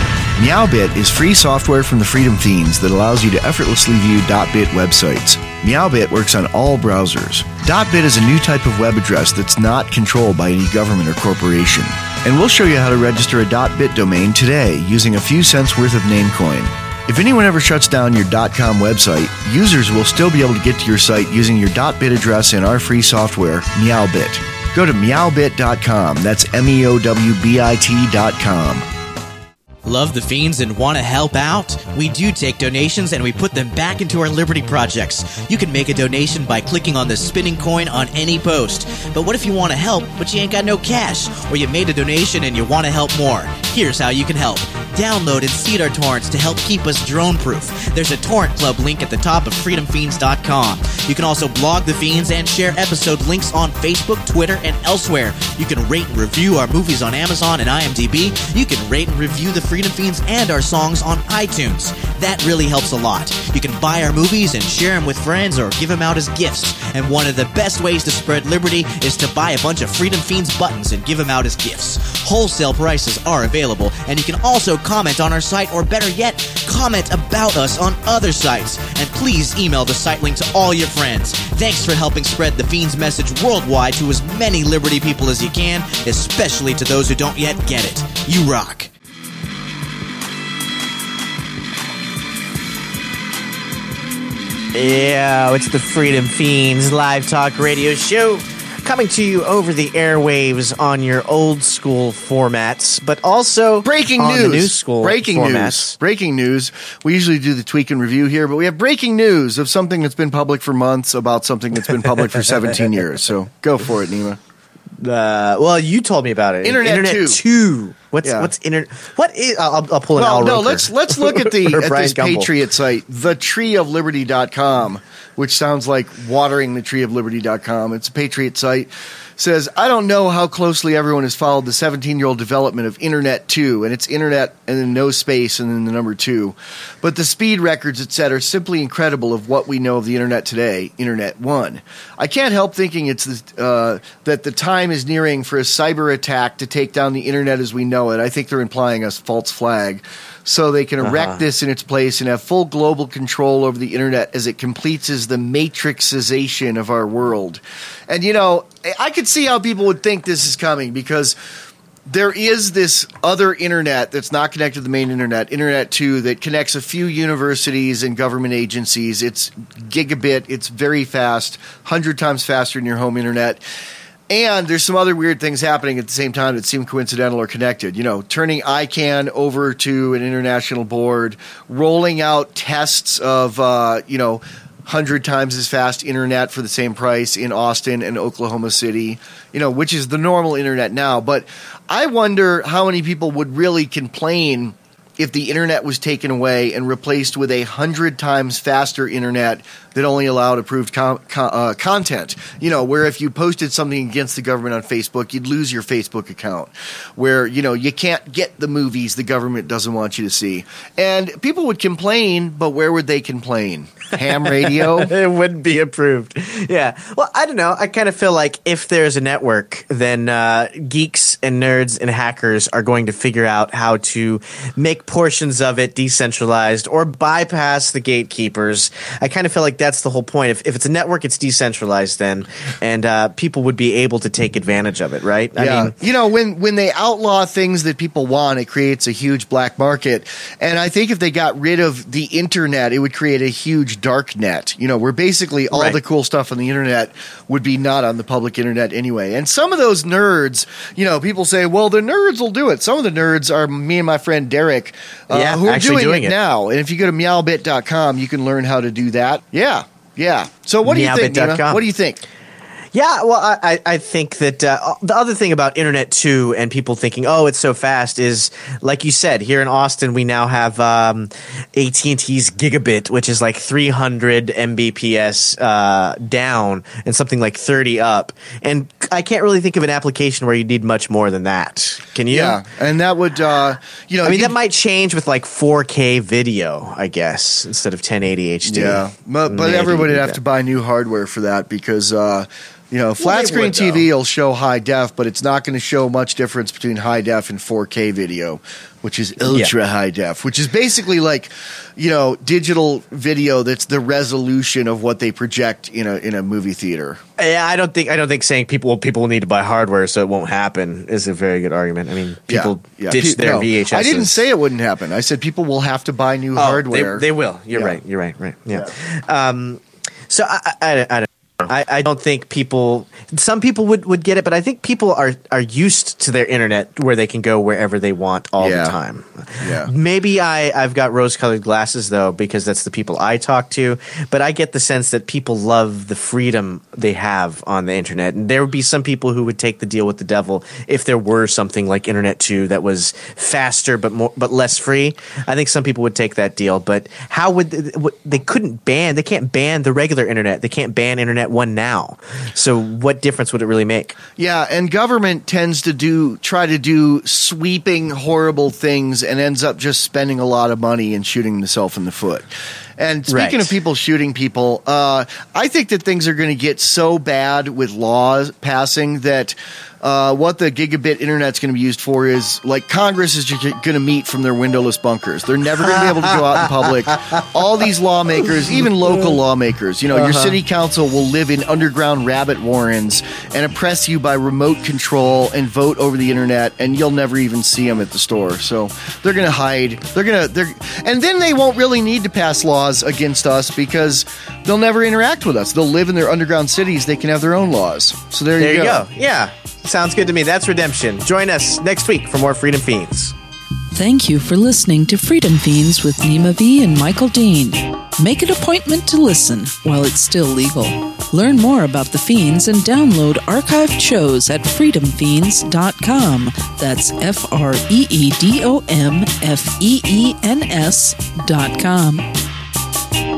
Meowbit is free software from the Freedom Fiends that allows you to effortlessly view .bit websites. Meowbit works on all browsers. .bit is a new type of web address that's not controlled by any government or corporation. And we'll show you how to register a .bit domain today using a few cents worth of Namecoin. If anyone ever shuts down your .com website, users will still be able to get to your site using your .bit address in our free software, Meowbit. Go to meowbit dot com. That's M E O W B I T dot com. Love the Fiends and want to help out? We do take donations and we put them back into our Liberty projects. You can make a donation by clicking on the spinning coin on any post. But what if you want to help, but you ain't got no cash? Or you made a donation and you want to help more? Here's how you can help. Download and seed our torrents to help keep us drone-proof. There's a torrent club link at the top of freedom fiends dot com. You can also blog the Fiends and share episode links on Facebook, Twitter, and elsewhere. You can rate and review our movies on Amazon and IMDb. You can rate and review the Freedom Fiends and our songs on iTunes. That really helps a lot. You can buy our movies and share them with friends or give them out as gifts. And one of the best ways to spread liberty is to buy a bunch of Freedom Fiends buttons and give them out as gifts. Wholesale prices are available, and you can also comment on our site, or better yet, comment about us on other sites. And please email the site link to all your friends. Thanks for helping spread the Fiends message worldwide to as many Liberty people as you can, especially to those who don't yet get it. You rock. Yeah, it's the Freedom Fiends live talk radio show, coming to you over the airwaves on your old school formats, but also breaking on news. the new school breaking formats. news. Breaking news. We usually do the tweak and review here, but we have breaking news of something that's been public for months about something that's been public for seventeen years. So go for it, Nima. Uh, well, you told me about it. Internet, Internet two. two. What's Yeah. what's internet? What is? I'll, I'll pull an Well, Al no, Roker. let's let's look at the Or at Brian this Gumbel. Patriot site, the tree of liberty dot com, which sounds like watering the tree of liberty dot com. It's a Patriot site. Says, I don't know how closely everyone has followed the seventeen-year-old development of Internet two, and it's Internet and then no space and then the number two. But the speed records, et cetera, are simply incredible of what we know of the Internet today, Internet one. I can't help thinking it's the, uh, that the time is nearing for a cyber attack to take down the Internet as we know it. I think they're implying a false flag. So they can erect Uh-huh. this in its place and have full global control over the Internet as it completes as the matrixization of our world. And, you know, I could see how people would think this is coming because there is this other Internet that's not connected to the main Internet, Internet two, that connects a few universities and government agencies. It's gigabit. It's very fast, one hundred times faster than your home Internet. And there's some other weird things happening at the same time that seem coincidental or connected. You know, turning I CANN over to an international board, rolling out tests of, uh, you know, one hundred times as fast internet for the same price in Austin and Oklahoma City, you know, which is the normal internet now. But I wonder how many people would really complain if the internet was taken away and replaced with a hundred times faster internet that only allowed approved com- co- uh, content. You know, where if you posted something against the government on Facebook, you'd lose your Facebook account. Where, you know, you can't get the movies the government doesn't want you to see. And people would complain, but where would they complain? Ham radio? It wouldn't be approved. Yeah. Well, I don't know. I kind of feel like if there's a network, then uh, geeks and nerds and hackers are going to figure out how to make portions of it decentralized or bypass the gatekeepers. I kind of feel like that's the whole point. If, if it's a network, it's decentralized then, and uh, people would be able to take advantage of it, right? Yeah. I mean, you know, when, when they outlaw things that people want, it creates a huge black market. And I think if they got rid of the internet, it would create a huge dark net, you know, where basically all Right. the cool stuff on the internet would be not on the public internet anyway. And some of those nerds, you know, people say, well, the nerds will do it. Some of the nerds are me and my friend Derek, uh, Yeah, who are actually doing, doing it, it. now. And if you go to meow bit dot com, you can learn how to do that. Yeah. Yeah. So what do you think, meow bit dot com. Nima? What do you think? Yeah, well, I, I think that uh, the other thing about Internet two and people thinking, oh, it's so fast is, like you said, here in Austin, we now have um, A T and T's Gigabit, which is like three hundred megabits per second uh, down and something like thirty up. And I can't really think of an application where you need much more than that. Can you? Yeah, and that would, uh, you know, I mean, you- that might change with like four K video, I guess, instead of ten eighty H D. Yeah, but, but Maybe everybody would do have that. to buy new hardware for that because, uh, you know, flat they screen would, T V will show high def, but it's not going to show much difference between high def and four K video, which is ultra high def, which is basically like, you know, digital video that's the resolution of what they project in a in a movie theater. Yeah, I don't think I don't think saying people well, people will need to buy hardware so it won't happen is a very good argument. I mean, people yeah, yeah. ditch Pe- their no, V H S. I didn't say it wouldn't happen. I said people will have to buy new hardware. They, they will. You're Yeah. right. You're right. Right. Yeah. Um, so I, I, I, I don't. I, I don't think people. Some people would, would get it, but I think people are, are used to their internet where they can go wherever they want all Yeah. the time. Yeah. Maybe I, I've got rose-colored glasses though, because that's the people I talk to. But I get the sense that people love the freedom they have on the internet, and there would be some people who would take the deal with the devil if there were something like Internet two that was faster but more but less free. I think some people would take that deal, but how would they, they couldn't ban? They can't ban the regular internet. They can't ban Internet one now. So what difference would it really make? Yeah, and government tends to do try to do sweeping, horrible things and ends up just spending a lot of money and shooting themselves in the foot. And speaking Right. of people shooting people, uh, I think that things are going to get so bad with laws passing that uh, what the gigabit internet's going to be used for is like Congress is just going to meet from their windowless bunkers. They're never going to be able to go out in public. All these lawmakers, even local lawmakers, you know, your Uh-huh. city council will live in underground rabbit warrens and oppress you by remote control and vote over the internet, and you'll never even see them at the store. So they're going to hide. They're going to, they're, and then they won't really need to pass laws against us because they'll never interact with us. They'll live in their underground cities. They can have their own laws. So there, There you you go. go. Yeah. Sounds good to me. That's redemption. Join us next week for more Freedom Fiends. Thank you for listening to Freedom Fiends with Nima V and Michael Dean. Make an appointment to listen while it's still legal. Learn more about the Fiends and download archived shows at freedom fiends dot com. That's F R E E D O M F E E N S dot com.